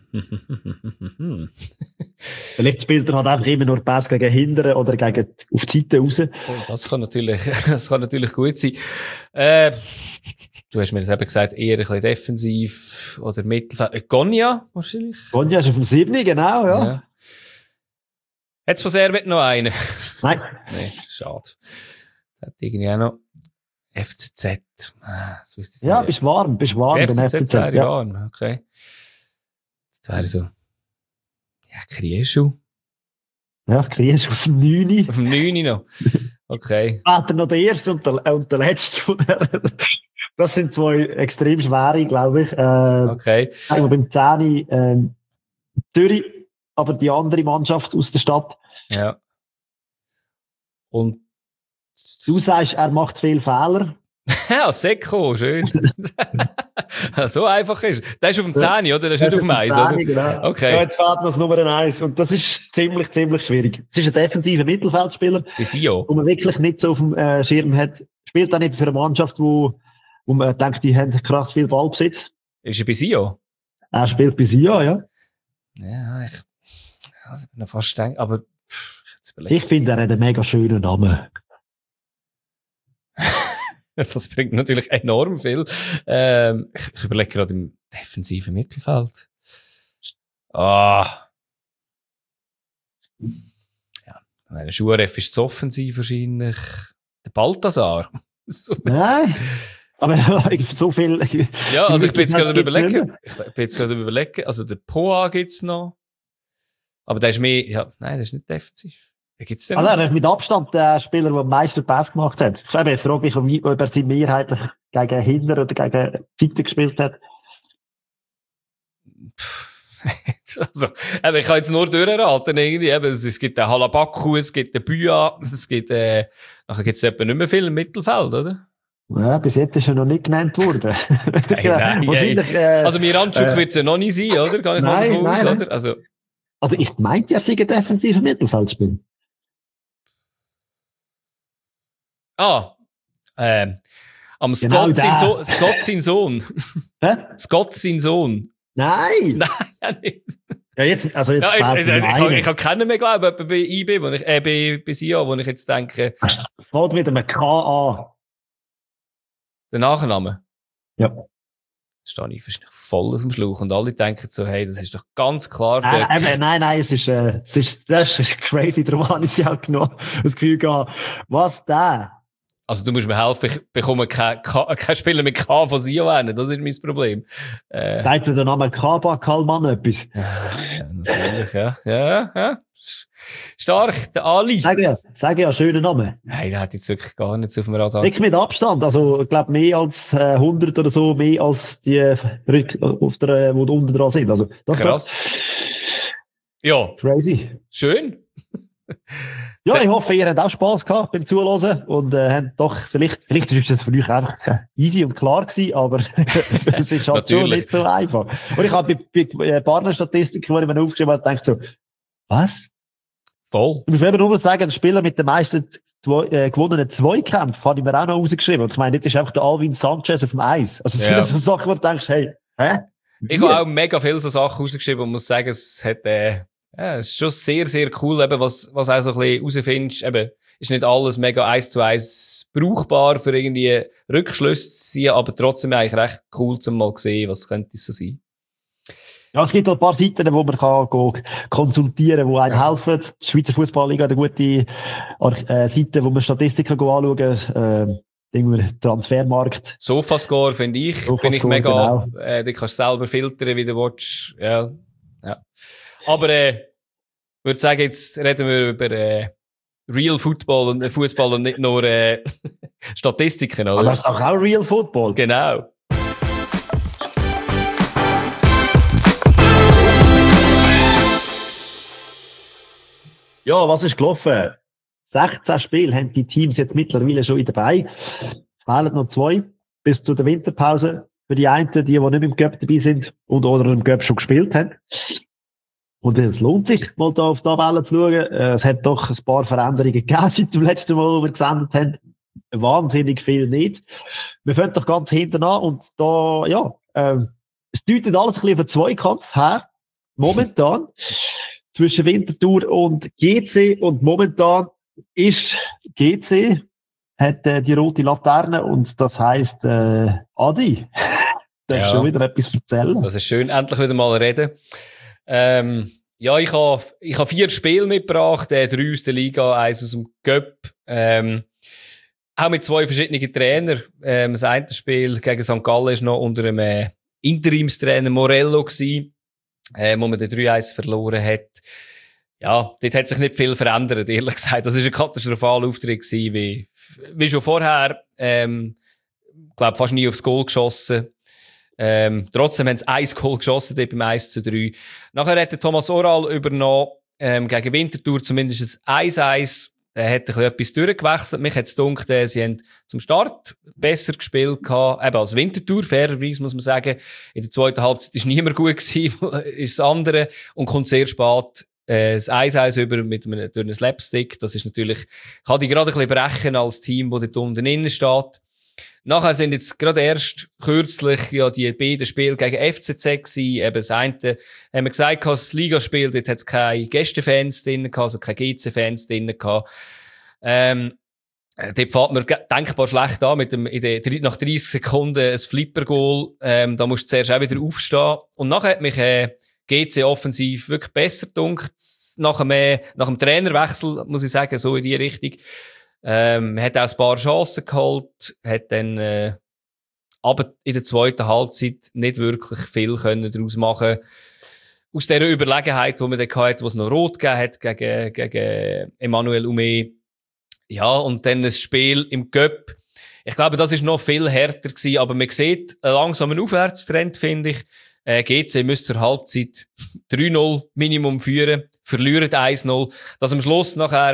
Vielleicht spielt er halt einfach immer nur Pass gegen Hindern oder gegen auf die Seite raus. Das kann natürlich, das kann natürlich gut sein. Äh, du hast mir jetzt eben gesagt, eher ein bisschen defensiv oder Mittelfeld. Äh, Gonia, wahrscheinlich. Gonja ist auf dem sieben, genau, ja. Ja. Hat's von Servet noch einen? Nein, Nein, schade. Das hat irgendwie auch noch F C Z. Ah, das wüsste ich ja, nicht. bist warm, bist warm beim F F C C Z Z. wäre Ja. warm, okay. Das wäre so. Ja, Krieschu. Ja, kriegst du auf dem neun. Auf dem neun noch. Okay. Später noch der erste und der, und der letzte von der. Das sind zwei extrem schwere, glaube ich. Äh, Okay. sagen wir beim zehn ähm, Zürich, aber die andere Mannschaft aus der Stadt. Ja. Und Du sagst, er macht viele Fehler. ja, Seko, schön. So einfach ist. Der ist auf dem zehn, oder? Der ist nicht auf dem eins, oder? Genau. Okay. Ja, jetzt fehlt noch das Nummer eins. Und das ist ziemlich, ziemlich schwierig. Es ist ein defensiver Mittelfeldspieler, Bei Sio. wo man wirklich nicht so auf dem äh, Schirm hat. Spielt auch nicht für eine Mannschaft, wo, wo man denkt, die haben krass viel Ballbesitz. Ist er bei Sio? Er spielt bei Sia, ja. Ja, ich, also ich bin noch fast denken, aber pff, ich jetzt überlegt. Ich finde, er hat einen mega schönen Namen. Das bringt natürlich enorm viel. Ähm, ich, ich überlege gerade im defensiven Mittelfeld. Ah. Ja, meine Schuhref ist zu offensiv wahrscheinlich. Der Balthasar. So. Nein. Aber so viel. Ja, also ich bin jetzt gerade am Gibt's überlegen. nicht Ich bin jetzt gerade am überlegen. Also der Poa gibt's noch. Aber der ist mehr, ja, nein, der ist nicht defensiv. Wer gibt's denn Also, noch? er ist mit Abstand der Spieler, der am meisten Pass gemacht hat. Ich frage mich, ob er sie mehrheitlich gegen Hinder oder gegen Seite gespielt hat. Also, eben, ich kann jetzt nur durchraten, irgendwie. Eben, es, es gibt den Halabaku, es gibt den Büa, es gibt, äh, nachher gibt's etwa nicht mehr viel im Mittelfeld, oder? Ja, bis jetzt ist er noch nicht genannt worden. Hey, nein, Wahrscheinlich, hey. äh, Also Miranchuk äh, wird es ja noch nicht sein, oder? Gar nicht mal nein, davon aus, nein, oder? Also, also ich meinte, er sei ein defensiver Mittelfeldspieler. ah, ähm, am Genau Scott, sein der. so Scott sein Sohn. Hä? Scott sein Sohn. Nein! Nein, ja nicht. Ja, jetzt, also jetzt, Ja, jetzt, fehlt jetzt, mir ich, kann, einer. ich kann keinen mehr glauben, etwa bei I B, wo ich, äh, bei, bei S I A, wo ich jetzt denke, Fällt mit einem K an. der Nachname. Ja. Stehe ich wahrscheinlich voll auf dem Schlauch und alle denken so, hey, das ist doch ganz klar Nein, der, nein, nein, nein, es ist, äh, es ist, das ist crazy, darum habe ich sie auch genommen, das Gefühl gehabt, was der? also du musst mir helfen, ich bekomme kein, kein Spieler mit K von S I A hin, das ist mein Problem. Äh, Sagt dir der Name Kaba Kalman etwas? ja, natürlich, ja, ja, ja. Stark, der Ali. Sag ja, sag ja, schöner Name. Nein, der hat jetzt wirklich gar nichts auf dem Radar. Wirklich mit Abstand, also, ich glaube, mehr als, äh, hundert oder so, mehr als die, äh, Rück- auf der, äh, wo da unten dran sind, also, das Krass. Ja, crazy. schön. Ja, ich hoffe, ihr habt auch Spass gehabt beim Zuhören und äh, habt doch, vielleicht, vielleicht ist das für euch einfach äh, easy und klar gewesen, aber es ist halt schon Natürlich. nicht so einfach. Und ich habe bei, bei äh, Partnerstatistiken, die ich mir aufgeschrieben habe, gedacht so, was? Voll. Du musst mir eben nur sagen, der Spieler mit den meisten zwei, äh, gewonnenen Zweikämpfen habe ich mir auch noch rausgeschrieben. Und ich meine, das ist einfach der Alvin Sanchez auf dem Eis. Also es Ja. sind so Sachen, wo du denkst, hey, hä? Ich habe auch mega viele so Sachen rausgeschrieben und muss sagen, es hat, äh, ja, es ist schon sehr, sehr cool, eben, was, was auch so ein bisschen rausfindest. Eben, ist nicht alles mega eins zu eins brauchbar für irgendwie Rückschlüsse zu ziehen, aber trotzdem eigentlich recht cool, zum mal sehen, was könnte es so sein. Ja, es gibt auch ein paar Seiten, wo man kann go konsultieren, die einem helfen. Die Schweizer Fußballliga hat eine gute äh, Seite, wo man Statistiken go anschauen kann. Äh, Transfermarkt. Sofascore finde ich, Sofascore, finde ich mega, genau. äh, die kannst du selber filtern, wie du willst. Ja, ja. Aber, äh, ich würde sagen, jetzt reden wir über, äh, Real Football und äh, Fußball und nicht nur, äh, Statistiken, oder? Aber das ist doch auch Real Football. Genau. Ja, was ist gelaufen? sechzehn Spiele haben die Teams jetzt mittlerweile schon dabei. Fehlen noch zwei bis zu der Winterpause. Für die einen, die, die nicht im Cup dabei sind und oder im Cup schon gespielt haben. Und es lohnt sich, mal da auf die Tabelle zu schauen. Äh, Es hat doch ein paar Veränderungen gegeben seit dem letzten Mal, wo wir gesendet haben. Wahnsinnig viel nicht. Wir fangen doch ganz hinten an und da, ja, ähm, es deutet alles ein bisschen auf einen Zweikampf her. Momentan. Zwischen Winterthur und G C und momentan ist G C hat äh, die rote Laterne und das heisst äh, Adi, darfst Ja. schon wieder etwas erzählen? Das ist schön, endlich wieder mal reden. Ähm, ja, ich habe ich ha vier Spiele mitgebracht, äh, drei aus der Liga, eins aus dem Cup. Ähm, auch mit zwei verschiedenen Trainern. Ähm, das eine Spiel gegen Sankt Gallen war noch unter einem äh, Interimstrainer Morello gewesen, äh, wo man den drei eins verloren hat. Ja, dort hat sich nicht viel verändert, ehrlich gesagt. Das war ein katastrophaler Auftritt gewesen, wie, wie schon vorher. Ähm, ich glaube, fast nie aufs Goal geschossen. Ähm, trotzdem haben sie ein Goal geschossen, dort beim eins zu drei. Nachher hat der Thomas Oral übernommen, ähm, gegen Winterthur zumindest ein eins eins. Er hat ein bisschen etwas durchgewechselt. Mich hat es gedacht, äh, sie haben zum Start besser gespielt gehabt, eben als Winterthur, fairerweise muss man sagen. In der zweiten Halbzeit war niemand gut gewesen, ist das andere. Und kommt sehr spät, äh, das eins eins über mit einem, durch einen Slapstick. Das ist natürlich, kann die gerade ein bisschen brechen als Team, das dort unten innen steht. Nachher sind jetzt gerade erst kürzlich ja die beiden Spiele gegen F C Z gewesen. Eben das eine haben wir gesagt, das Ligaspiel, dort hat es keine Gästefans drin gehabt, also keine G C-Fans drin gehabt. Ähm, dort fährt man denkbar schlecht an mit dem, in der, nach dreißig Sekunden ein Flipper-Goal. Ähm, da musst du zuerst auch wieder aufstehen. Und nachher hat mich, äh, G C offensiv wirklich besser gedunkt. Nach dem, äh, nach dem Trainerwechsel, muss ich sagen, so in die Richtung. Ähm, hat auch ein paar Chancen geholt, hat dann, äh, aber in der zweiten Halbzeit nicht wirklich viel können daraus machen. Aus dieser Überlegenheit, die man dann hatte, wo es noch rot gegeben hat gegen, gegen Emmanuel Ume. Ja, und dann ein Spiel im Cup. Ich glaube, das ist noch viel härter gewesen, aber man sieht einen langsamen Aufwärtstrend, finde ich. Äh, G C müsste zur Halbzeit drei null Minimum führen, verlieren eins null. Dass am Schluss nachher, äh,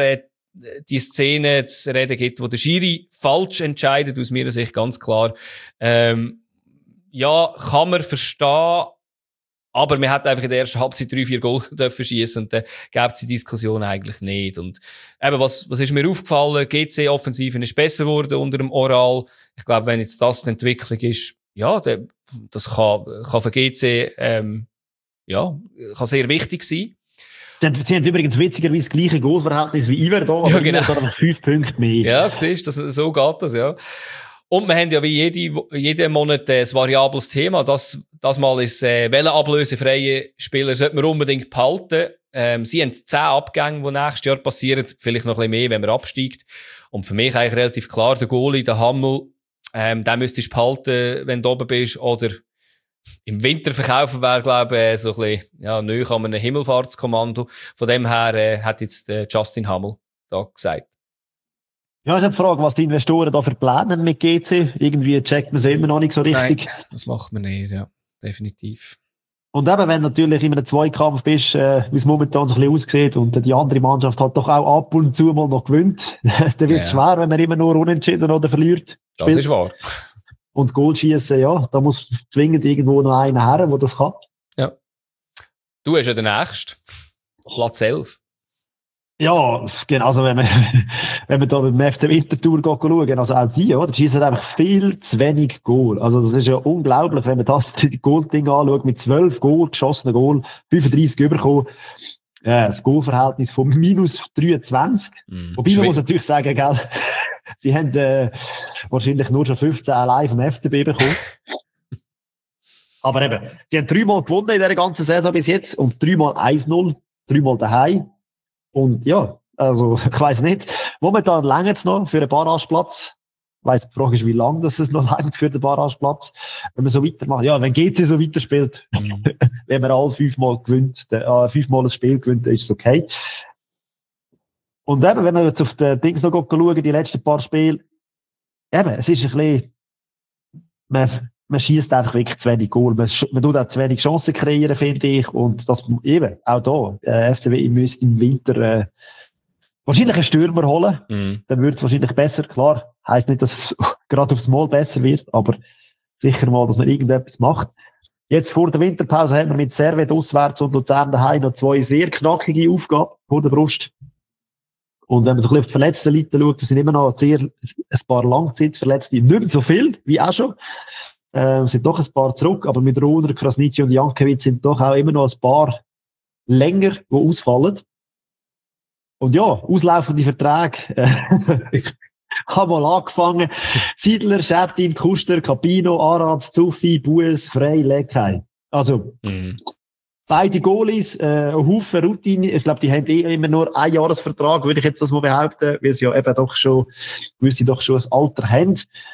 die Szene zu reden gibt, wo der Schiri falsch entscheidet, aus meiner Sicht ganz klar. Ähm, ja, kann man verstehen, aber man hat einfach in der ersten Halbzeit drei, vier Goal dürfen schiessen und dann gäbe es die Diskussion eigentlich nicht. Und eben, was, was ist mir aufgefallen? G C-Offensive ist besser geworden unter dem Oral. Ich glaube, wenn jetzt das die Entwicklung ist, ja, der, das kann, kann für G C, ähm, ja, kann sehr wichtig sein. Sie haben übrigens witzigerweise das gleiche Goalverhältnis wie Iverdon, aber Ja, genau. Iverdon einfach fünf Punkte mehr. Ja, siehst du, das, so geht das, ja. Und wir haben ja wie jede, jeden Monat äh, ein variables Thema. Das, das mal ist, äh, welche ablösefreie Spieler sollte man unbedingt behalten. Ähm, sie haben zehn Abgänge, die nächstes Jahr passieren. Vielleicht noch ein bisschen mehr, wenn man absteigt. Und für mich eigentlich relativ klar, der Goalie, der Hammel, ähm, den müsstest du behalten, wenn du oben bist. Oder im Winter verkaufen wäre, glaube ich, äh, so ein bisschen, ja, neu an einem Himmelfahrtskommando. Von dem her, äh, hat jetzt äh, Justin Hammel da gesagt. Ja, ich habe die Frage, was die Investoren da für Pläne haben mit G C. Irgendwie checkt man sie immer noch nicht so richtig. Nein, das macht man nicht, ja. Definitiv. Und eben, wenn du natürlich in einem Zweikampf bist, äh, wie es momentan so ein bisschen aussieht und die andere Mannschaft hat doch auch ab und zu mal noch gewinnt, dann wird es Ja. schwer, wenn man immer nur unentschieden oder verliert. Das spielt. ist wahr. Und Goal schießen, ja, da muss zwingend irgendwo noch einer her, der das kann. Du hast ja den nächsten. Platz elf. Ja, genau, also wenn man, wenn man da beim F C Winterthur schauen, also auch die, oder, die schießen einfach viel zu wenig Goal. Also das ist ja unglaublich, wenn man das, die Goal-Ding anschaut, mit zwölf Goal, geschossenen Goal, fünfunddreissig überkommen, äh, das Goalverhältnis von minus dreiundzwanzig. Mhm. Wobei man muss natürlich sagen, gell, sie haben, äh, wahrscheinlich nur schon fünfzehn allein vom F C B bekommen. Aber eben, sie haben dreimal gewonnen in dieser ganzen Saison bis jetzt und dreimal eins null, dreimal daheim. Und ja, also, ich weiss nicht. Momentan längert es noch für einen Barrageplatz. Ich weiss, die Frage ist, wie lange das es noch längert für den Barrageplatz. Wenn man so weitermacht. Ja, wenn G C so weiterspielt, Mhm. wenn man alle fünfmal gewinnt, äh, fünfmal ein Spiel gewinnt, dann ist es okay. Und eben, wenn wir jetzt auf die Dings noch schauen, die letzten paar Spiele, eben, es ist ein bisschen, man, man schießt einfach wirklich zu wenig Goal. Man, sch- man tut auch zu wenig Chancen kreieren, finde ich. Und das, eben, auch da, äh, F C W müsste im Winter, äh, wahrscheinlich einen Stürmer holen. Mhm. Dann wird es wahrscheinlich besser. Klar, heisst nicht, dass es gerade aufs Mal besser wird, aber sicher mal, dass man irgendetwas macht. Jetzt vor der Winterpause haben wir mit Servet auswärts und Luzern daheim noch zwei sehr knackige Aufgaben vor der Brust. Und wenn man so ein bisschen auf die verletzten Leute schaut, das sind immer noch sehr, ein paar Langzeitverletzte, nicht mehr so viel, wie auch schon. Äh, sind doch ein paar zurück, aber mit Rohner, Krasnitschi und Jankiewicz sind doch auch immer noch ein paar länger, die ausfallen. Und ja, auslaufende Verträge, äh, ich habe mal angefangen. Siedler, Schettin, Kuster, Capino, Aratz, Zuffi, Bues, Frey, Leckheim. Also, Mhm. beide Goalies, äh, ein Haufen Routine. Ich glaube, die haben eh immer nur einen Jahresvertrag, würde ich jetzt das mal behaupten, weil sie ja eben doch schon, weil sie doch schon ein Alter haben.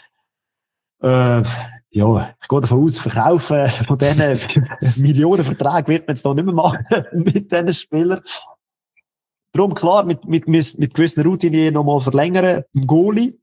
Äh, ja, ich gehe davon aus, verkaufen von diesen Millionenverträgen wird man jetzt noch nicht mehr machen mit diesen Spielern. Darum klar, mit, mit, mit, mit gewissen Routine nochmal verlängern. Ein Goalie.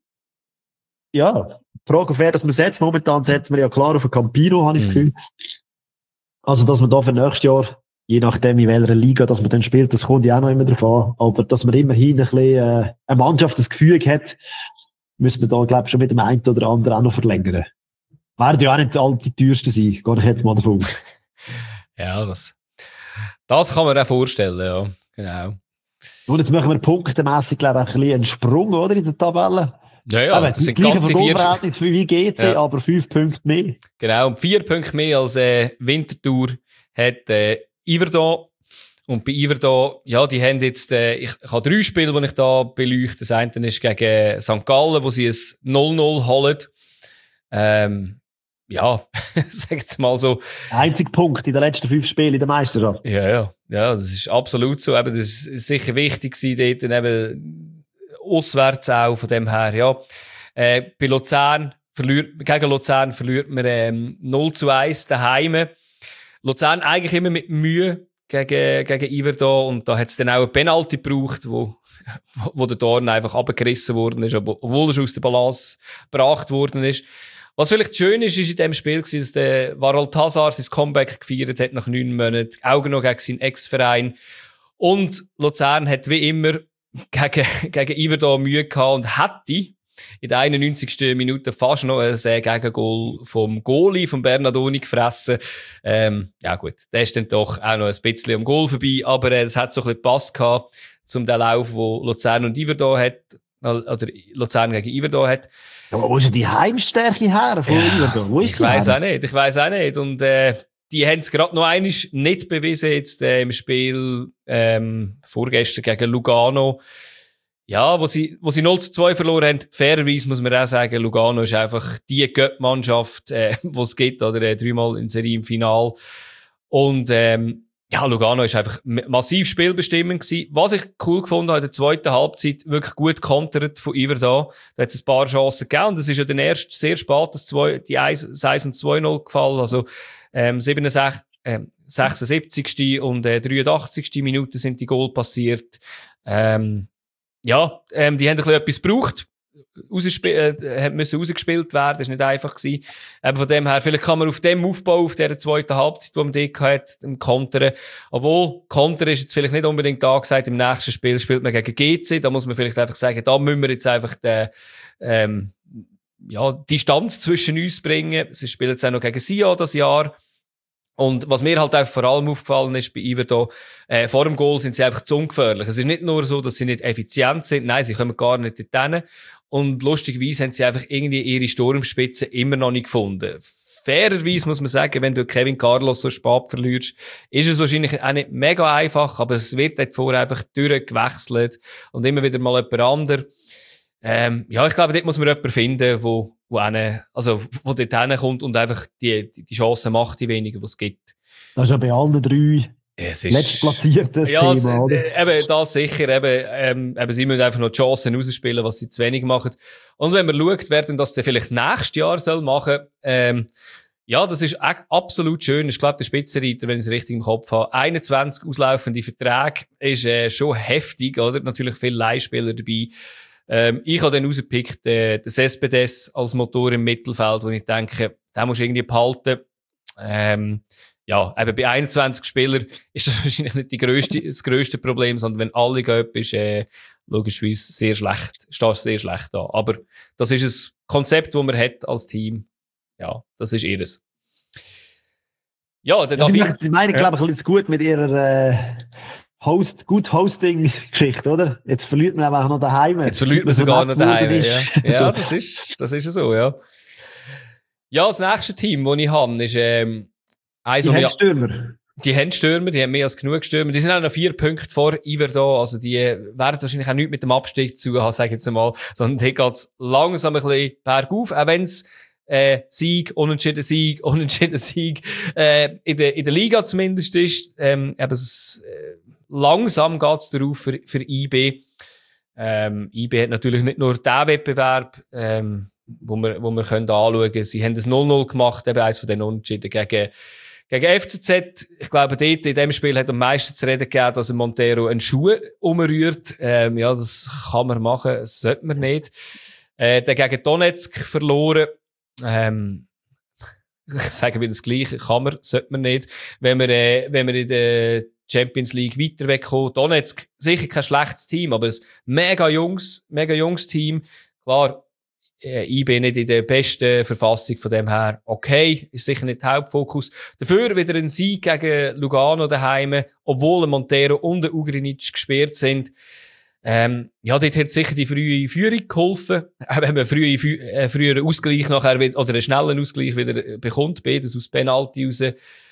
Ja, die Frage, auf wer das man setzt. Momentan setzen wir ja klar auf ein Campino, habe ich das Mhm. Gefühl. Also, dass man da für nächstes Jahr, je nachdem in welcher Liga, dass man dann spielt, das kommt ja auch noch immer drauf an. Aber dass man immerhin ein bisschen, äh, eine Mannschaft das Gefühl hat, müssen wir da, glaube ich, schon mit dem einen oder anderen auch noch verlängern. Werden ja auch nicht all die teuersten sein, gehe ich jetzt mal davon aus. Ja, das, das kann man auch vorstellen, ja. Genau. Und jetzt machen wir punktemässig, glaube ich, ein bisschen einen Sprung, oder, in der Tabelle. Ja, ja, Aber das das sind gleiche ganze vier, Vergolverhältnis wie G C, Ja. aber fünf Punkte mehr. genau, und vier Punkte mehr als, äh, Winterthur hat, äh, Iverdon. Und bei Iverdon, ja, die haben jetzt, äh, ich, ich habe drei Spiele, die ich da beleuchte. Das eine ist gegen Sankt Gallen, wo sie ein null null holen. Ähm, ja, sag jetzt mal so. Einziger Punkt in den letzten fünf Spielen in der Meisterschaft. Ja, ja, ja, das ist absolut so. Eben, das ist sicher wichtig gewesen, dort eben auswärts auch, von dem her, ja. Äh, bei Luzern verliert, gegen Luzern verliert man, ähm, null zu eins daheim. Luzern eigentlich immer mit Mühe gegen, gegen Iverdon, und da hat es dann auch eine Penalty gebraucht, wo, wo der Dorn einfach abgerissen worden ist, obwohl er schon aus der Balance gebracht worden ist. Was vielleicht schön ist, ist in dem Spiel gewesen, dass der Varol Hazard sein Comeback gefeiert hat nach neun Monaten, auch noch gegen seinen Ex-Verein. Und Luzern hat wie immer gegen, gegen Iverdon Mühe gehabt und hätte in der einundneunzigsten Minute fast noch ein Gegengoal vom Goalie, von Bernardoni gefressen. Ähm, ja gut, der ist dann doch auch noch ein bisschen am Goal vorbei, aber äh, es hat so ein bisschen Pass gehabt, zum den Lauf, wo Luzern und Iverdon hat, oder Luzern gegen Iverdon hat. Ja, aber wo ist denn die Heimstärke her von Ja, Iverdon? Wo ist ich die weiss her? auch nicht, ich weiss auch nicht. Und äh, die haben es gerade noch einmal nicht bewiesen jetzt äh, im Spiel ähm, vorgestern gegen Lugano. Ja, wo sie, wo sie null zu zwei verloren haben, fairerweise muss man auch sagen, Lugano ist einfach die Göpp-Mannschaft, äh, die es gibt, oder äh, dreimal in Serie im Final. Und ähm, ja, Lugano ist einfach massiv spielbestimmend gewesen. Was ich cool gefunden habe in der zweiten Halbzeit, wirklich gut kontert von Iverdon. Da hat es ein paar Chancen gegeben. Und es ist ja dann erst sehr spät das zwei, die eins und zwei null gefallen. Also ähm, siebenundsechzig, ähm, sechsundsiebzigste und äh, dreiundachtzigste Minute sind die Goal passiert. Ähm, Ja, ähm, die haben ein bisschen etwas gebraucht. Rausgesp- äh, müssen rausgespielt werden, das war nicht einfach gewesen. Eben von dem her, vielleicht kann man auf dem Aufbau, auf dieser zweiten Halbzeit, die man dort hat, im Kontern. Obwohl, Kontern ist jetzt vielleicht nicht unbedingt da gesagt, im nächsten Spiel spielt man gegen G C, da muss man vielleicht einfach sagen, da müssen wir jetzt einfach den, ähm, ja, Distanz zwischen uns bringen. Sie spielen jetzt auch noch gegen Sion das Jahr. Und was mir halt einfach vor allem aufgefallen ist bei Iverdon, äh, vor dem Goal sind sie einfach zu ungefährlich. Es ist nicht nur so, dass sie nicht effizient sind, nein, sie kommen gar nicht dorthin. Und lustigerweise haben sie einfach irgendwie ihre Sturmspitze immer noch nicht gefunden. Fairerweise muss man sagen, wenn du Kevin Carlos so spät verlierst, ist es wahrscheinlich auch nicht mega einfach, aber es wird dort vorher einfach durchgewechselt und immer wieder mal jemand anderes. Ähm, ja, ich glaube, dort muss man jemanden finden, wo, wo eine, also, wo dort hinkommt und einfach die, die, die Chancen macht, die wenigen, die es gibt. Das ist ja bei allen drei Es ist, letztplatziertes ja, Thema, oder? äh, eben, das sicher, eben, ähm, eben, sie müssen einfach noch die Chancen rausspielen, was sie zu wenig machen. Und wenn man schaut, wer denn das dann vielleicht nächstes Jahr soll machen, ähm, ja, das ist echt absolut schön. Ich glaube, der Spitzenreiter, wenn ich es richtig im Kopf habe, einundzwanzig auslaufende Verträge ist, äh, schon heftig, oder? Natürlich viele Leihspieler dabei. Ähm, ich habe dann rausgepickt, äh, das Cespedes als Motor im Mittelfeld, wo ich denke, den musst du irgendwie behalten. Ähm, ja, eben bei einundzwanzig Spielern ist das wahrscheinlich nicht die grösste, das grösste Problem, sondern wenn alle gehen, ist, äh, logischerweise sehr schlecht, steht sehr schlecht da. Aber das ist ein Konzept, das man hat als Team. Ja, das ist ihres. Ja, der Ja, sie, David. machen- sie meinen, Ja. glaube ich, ein bisschen zu gut mit ihrer äh, Host, Good Hosting-Geschichte, oder? Jetzt verliert man einfach noch daheim. Jetzt verliert man sogar noch daheim. Ja, ja das ist, das ist so, ja. Ja, das nächste Team, das ich habe, ist, ähm, eins, Die wo wir- Handstürmer. die haben Stürmer, die haben mehr als genug Stürmer. Die sind auch noch vier Punkte vor Iverdon. Also die werden wahrscheinlich auch nichts mit dem Abstieg zu haben, sage ich jetzt einmal. Sondern hier geht's langsam ein bisschen bergauf. Auch wenn's äh, Sieg, Unentschieden Sieg, Unentschieden Sieg äh, in, der, in der Liga zumindest ist. Ähm, eben es, äh, langsam geht's darauf für, für I B. Ähm, I B hat natürlich nicht nur den Wettbewerb, ähm, wo wir, wo wir können anschauen können. Sie haben das null null gemacht, eben eins von den Unentschieden gegen Gegen F C Z, ich glaube, dort in dem Spiel hat am meisten zu reden gegeben, dass ein Montero einen Schuh umrührt. Ähm, ja, das kann man machen, das sollte man nicht. Äh, der gegen Donetsk verloren. Ähm, ich sage wieder das Gleiche, kann man, sollte man nicht. Wenn wir, äh, wenn wir in der Champions League weiter wegkommen. Donetsk, sicher kein schlechtes Team, aber ein mega junges, mega junges Team. Klar, ich bin nicht in der besten Verfassung, von dem her okay, ist sicher nicht der Hauptfokus. Dafür wieder ein Sieg gegen Lugano daheim, obwohl Montero und der Ugrinic gesperrt sind. Ähm, ja, dort hat sicher die frühe Führung geholfen. Auch wenn man frühe, äh, früher Ausgleich nachher wieder, oder einen schnellen Ausgleich wieder bekommt, beides aus Penalty raus.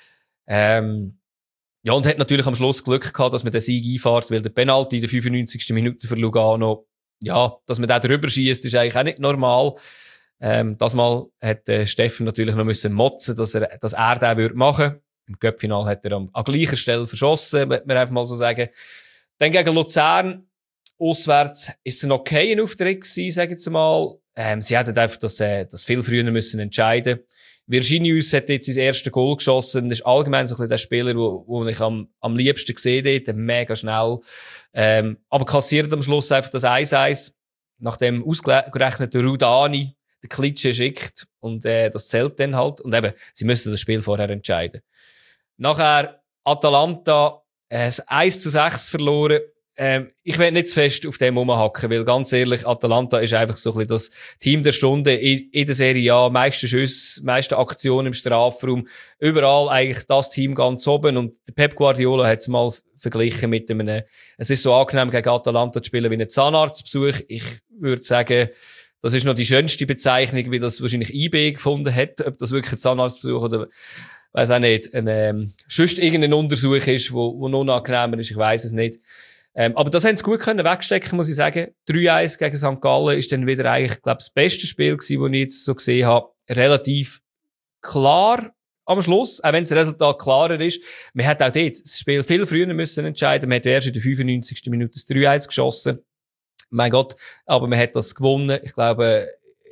Ähm, ja, und hat natürlich am Schluss Glück gehabt, dass man den Sieg einfährt, weil der Penalty in der fünfundneunzigsten Minute für Lugano, ja, dass man da drüber schießt, ist eigentlich auch nicht normal. Ähm, das Mal hat äh, Steffen natürlich noch müssen motzen, dass er, dass er den würde machen. Im Cup-Final hat er am, an gleicher Stelle verschossen, wird man einfach mal so sagen. Dann gegen Luzern, auswärts, ist es ein okayer Auftritt gewesen, sage ich jetzt mal. Ähm, sie hätten einfach das, äh, das viel früher müssen entscheiden. Virginius hat jetzt sein erstes Goal geschossen. Das ist allgemein so ein bisschen der Spieler, wo, wo ich am, am liebsten gesehen habe. Mega schnell. Ähm, aber kassiert am Schluss einfach das eins eins. Nachdem ausgerechnet der Rudani den Klitsche schickt. Und, äh, das zählt dann halt. Und eben, sie müssen das Spiel vorher entscheiden. Nachher Atalanta, äh, eins zu sechs verloren. ähm, ich will nicht zu fest auf dem rumhacken, weil ganz ehrlich, Atalanta ist einfach so ein bisschen das Team der Stunde in, in der Serie A, meiste Schüsse, meiste Aktionen im Strafraum, überall eigentlich das Team ganz oben und der Pep Guardiola hat es mal verglichen mit einem, es ist so angenehm gegen Atalanta zu spielen wie ein Zahnarztbesuch. Ich würde sagen, das ist noch die schönste Bezeichnung, wie das wahrscheinlich I B gefunden hat, ob das wirklich ein Zahnarztbesuch oder weiss auch nicht, ein, ähm, sonst irgendein Untersuch ist, wo, wo noch angenehmer ist, ich weiss es nicht. Ähm, aber das haben sie gut können wegstecken, muss ich sagen. drei eins gegen Sankt Gallen ist dann wieder eigentlich, glaube ich, das beste Spiel gewesen, das ich jetzt so gesehen habe. Relativ klar am Schluss, auch wenn das Resultat klarer ist. Man hat auch dort das Spiel viel früher müssen entscheiden. Man hat erst in der fünfundneunzigsten Minute das drei eins geschossen. Mein Gott, aber man hat das gewonnen. Ich glaube,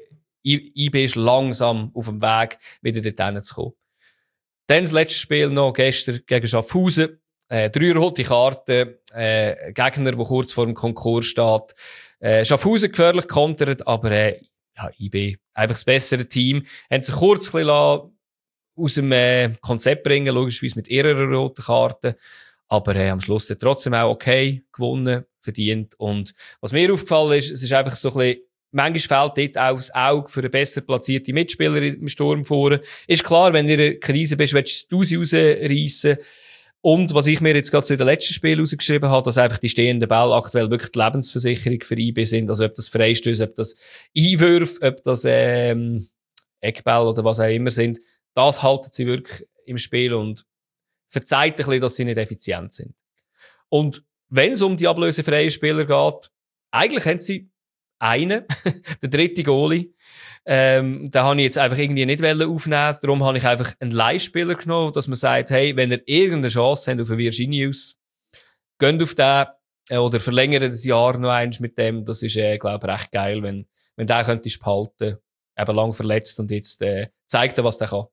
I B ist langsam auf dem Weg, wieder dorthin zu kommen. Dann das letzte Spiel noch gestern gegen Schaffhausen. Äh, drei rote Karten, äh, Gegner, der kurz vor dem Konkurs steht. Äh, Schaffhausen gefährlich kontert, aber äh, ja, I B, einfach das bessere Team. Haben sich kurz ein bisschen aus dem äh, Konzept bringen, logischerweise mit ihrer roten Karte. Aber äh, am Schluss hat trotzdem auch okay gewonnen, verdient. Und was mir aufgefallen ist, es ist einfach so ein bisschen, manchmal fehlt dort auch das Auge für eine besser platzierte Mitspieler im Sturm vorne. Ist klar, wenn du in einer Krise bist, willst du sie rausreissen. Und was ich mir jetzt gerade zu den letzten Spielen rausgeschrieben habe, dass einfach die stehenden Bälle aktuell wirklich die Lebensversicherung für I B sind. Also ob das Freistöße, ob das Einwürfe, ob das ähm, Eckbälle oder was auch immer sind. Das halten sie wirklich im Spiel und verzeiht ein bisschen, dass sie nicht effizient sind. Und wenn es um die ablösefreien Spieler geht, eigentlich haben sie einen, der dritte Goalie. Ähm, den habe ich jetzt einfach irgendwie nicht aufnehmen. Darum habe ich einfach einen Leihspieler genommen, dass man sagt, hey, wenn ihr irgendeine Chance habt auf einen Virginius, geht auf den äh, oder verlängert das Jahr noch eins mit dem. Das ist, äh, glaube ich, recht geil, wenn, wenn der könntest behalten. Eben lang verletzt und jetzt äh, zeigt er, was der kann.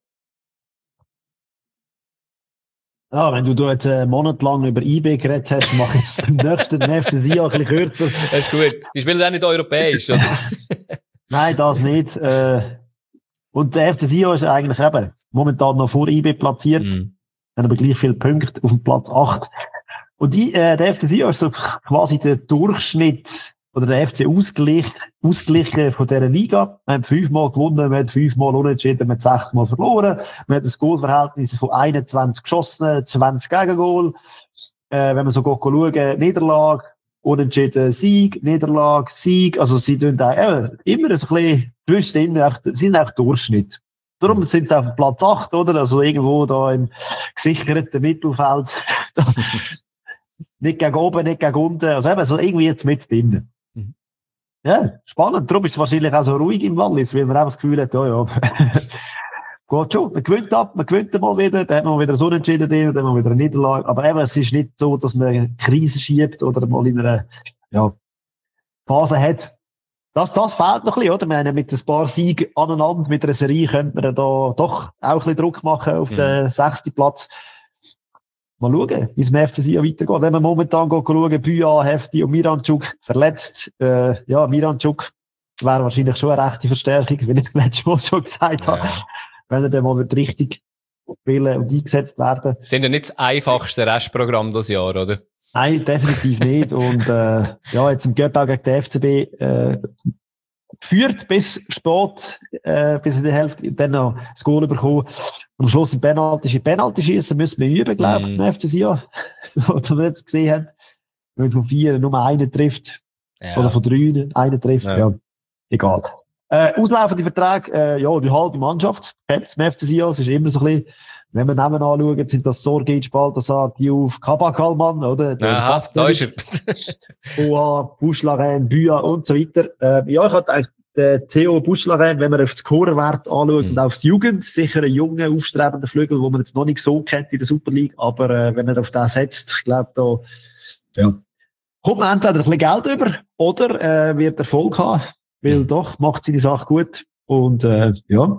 Ja, wenn du da jetzt einen Monat lang über I B geredet hast, mache ich es beim nächsten F C Sion ein bisschen kürzer. Das ist gut. Die spielen auch nicht europäisch, oder? Nein, das nicht. Äh, und der F C Sion ist eigentlich eben momentan noch vor I B platziert. Mhm. Haben aber gleich viele Punkte auf dem Platz acht. Und die, äh, der F C Sion ist so quasi der Durchschnitt oder der F C ausgleich, ausgleichen von dieser Liga. Wir haben fünfmal gewonnen, wir haben fünfmal unentschieden, wir haben sechsmal verloren. Wir haben ein Goalverhältnis von einundzwanzig geschossen, zwanzig Gegengol. Äh, wenn man so geht, schauen, Niederlage, unentschieden, Sieg, Niederlage, Sieg. Also sie tun da äh, immer so ein bisschen zwischendrin, sind auch Durchschnitt. Darum sind sie auf Platz acht, oder? Also irgendwo da im gesicherten Mittelfeld. Nicht gegen oben, nicht gegen unten. Also eben so irgendwie jetzt mit drinnen. Mhm. Ja, spannend. Darum ist es wahrscheinlich auch so ruhig im Wallis, weil man auch das Gefühl hat, ja, ja. Geht schon. Man gewinnt ab, man gewinnt mal wieder, dann hat man wieder so Unentschieden drin, dann hat man wieder eine Niederlage. Aber eben, es ist nicht so, dass man eine Krise schiebt oder mal in einer, ja, Phase hat. Das, das fehlt noch ein bisschen, oder? Wir haben mit ein paar Siegen aneinander, mit einer Serie könnte man da doch auch ein bisschen Druck machen auf mhm. den sechsten Platz. Mal schauen, wie es im F C Sion weitergeht. Wenn wir momentan schauen, Büa, Hefti und Miranchuk verletzt, äh, ja, Miranchuk wäre wahrscheinlich schon eine rechte Verstärkung, wie ich das letzte Mal schon gesagt ja. habe. Wenn er dann mal richtig spielen und eingesetzt werden. Sind ja nicht das einfachste Restprogramm dieses Jahr, oder? Nein, definitiv nicht. Und äh, ja, jetzt im Göppau gegen den F C B äh, geführt bis spät, äh, bis in der Hälfte, dann noch das Goal bekommen. Und am Schluss im Penalty, Penalty schießen müssen wir üben, glaube ich, mm. im F C Sion. Was wir jetzt gesehen haben. Wenn von vier nur einen trifft. Ja. Oder von drei einen trifft. Ja, ja egal. Äh, auslaufende Verträge, äh, ja, die halbe Mannschaft kennt's im F C Sion. Es ist immer so ein bisschen, wenn wir Namen anschauen, sind das Sorgic, Balthasar, Diouf, Kabakalmann, oder? Aha, da ist er. Oha, Buschlaren, Büa und so weiter. Äh, ja, ich hatte eigentlich den Theo Buschlaren, wenn man auf den Scorerwert anschaut mhm. und aufs Jugend, sicher ein junger, aufstrebender Flügel, den man jetzt noch nicht so kennt in der Super League, aber äh, wenn er auf den setzt, ich glaube, da, ja, kommt man entweder ein bisschen Geld über, oder äh, wird Erfolg haben. Weil mhm. doch, macht seine Sache gut. Und äh, ja,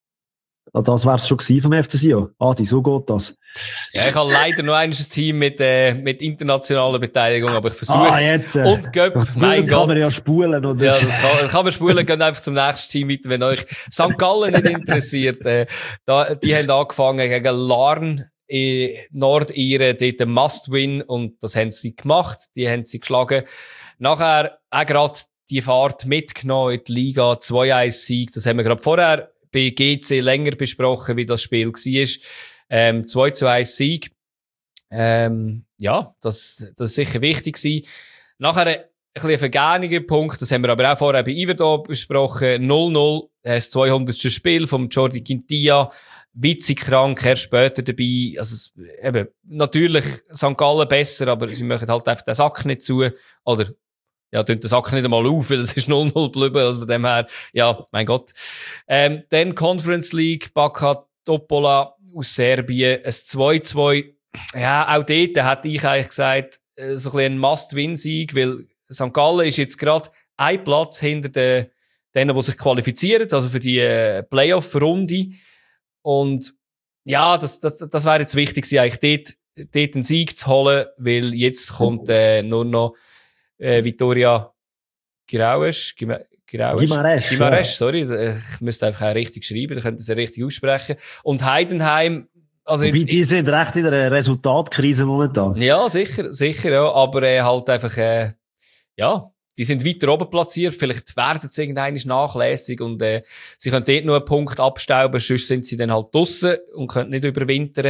das wär's schon gewesen vom F C Sion. Adi, so geht das. Ja, ich habe leider noch ein Team mit, äh, mit internationaler Beteiligung, aber ich versuche ah, es. Äh, und Göpp, mein kann Gott. Kann man ja spulen. Oder? Ja, das kann, das kann man spulen. Geht einfach zum nächsten Team weiter, wenn euch Sankt Gallen nicht interessiert. Äh, da, die haben angefangen gegen Larn in Nordiren dort ein Must-Win und das haben sie gemacht, die haben sie geschlagen. Nachher auch gerade die Fahrt mitgenommen in die Liga, zwei eins Sieg, das haben wir gerade vorher bei G C länger besprochen, wie das Spiel war. Ähm, zwei zu eins Sieg. Ähm, ja, das, das ist sicher wichtig gewesen. Nachher ein bisschen ein vergängiger Punkt, das haben wir aber auch vorher bei Iverdor besprochen, null null, das zweihundertste Spiel vom Jordi Quintilla, witzig krank, erst später dabei, also, es, eben, natürlich Sankt Gallen besser, aber sie machen halt einfach den Sack nicht zu, oder, ja, tun den Sack nicht einmal auf, weil es ist null null geblieben, also von dem her, ja, mein Gott. Ähm, dann Conference League, Baka Topola aus Serbien, ein zwei zwei, ja, auch dort hätte ich eigentlich gesagt, so ein bisschen ein Must-Win-Sieg, weil Sankt Gallen ist jetzt gerade ein Platz hinter den, denen, die sich qualifizieren, also für die äh, Playoff-Runde. Und ja, das, das, das wäre jetzt wichtig gewesen, eigentlich dort, dort einen Sieg zu holen, weil jetzt kommt äh, nur noch äh, Vitoria Giraues, Guimarães, Guimarães, ja. sorry, ich müsste einfach auch richtig schreiben, dann könnte ich es richtig aussprechen. Und Heidenheim, also Wobei, jetzt, die sind recht in einer Resultatkrise momentan. ja, sicher, sicher, ja, aber äh, halt einfach, äh, ja, die sind weiter oben platziert, vielleicht werden sie irgendwann nachlässig und äh, sie können dort nur einen Punkt abstauben, sonst sind sie dann halt draussen und können nicht überwintern.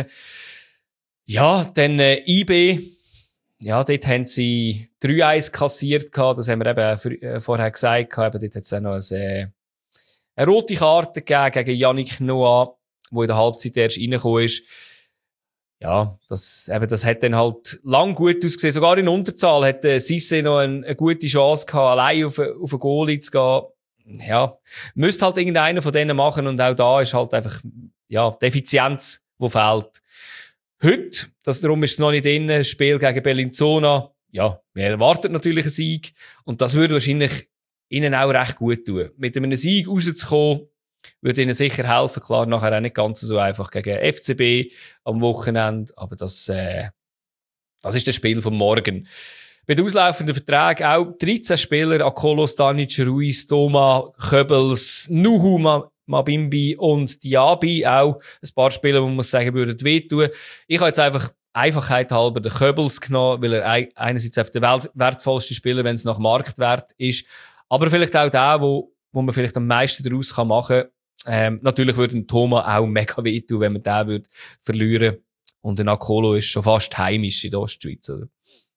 Ja, dann äh, I B, ja, dort haben sie drei eins kassiert gehabt, das haben wir eben äh, äh, vorher gesagt gehabt, eben dort hat es auch noch ein, äh, eine rote Karte gegeben gegen Yannick Noah, wo in der Halbzeit erst reingekommen ist. Ja, das, eben, das hat dann halt lang gut ausgesehen. Sogar in Unterzahl hat äh, Cisse noch ein, eine gute Chance gehabt, allein auf, auf einen Goalie zu gehen. Ja, müsste halt irgendeiner von denen machen und auch da ist halt einfach, ja, die Effizienz, die fehlt. Heute, das, darum ist es noch nicht drin, das Spiel gegen Bellinzona. Ja, wir erwarten natürlich einen Sieg und das würde wahrscheinlich ihnen auch recht gut tun. Mit einem Sieg rauszukommen, würde ihnen sicher helfen. Klar, nachher auch nicht ganz so einfach gegen F C B am Wochenende. Aber das, äh, das ist das Spiel vom Morgen. Bei den auslaufenden Verträgen auch dreizehn Spieler. Akolo, Stanic, Ruiz, Toma, Köbels, Nuhu, Mabimbi und Diaby. Auch ein paar Spieler, wo man muss sagen, würden wehtun. Ich habe jetzt einfach Einfachheit halber den Köbels genommen, weil er einerseits auf der Welt wertvollste Spieler, wenn es nach Marktwert ist. Aber vielleicht auch der, wo, wo man vielleicht am meisten daraus machen kann. Ähm, natürlich würde ein Thomas auch mega wehtun, wenn man den würde verlieren. Und ein Akolo ist schon fast heimisch in der Ostschweiz, oder?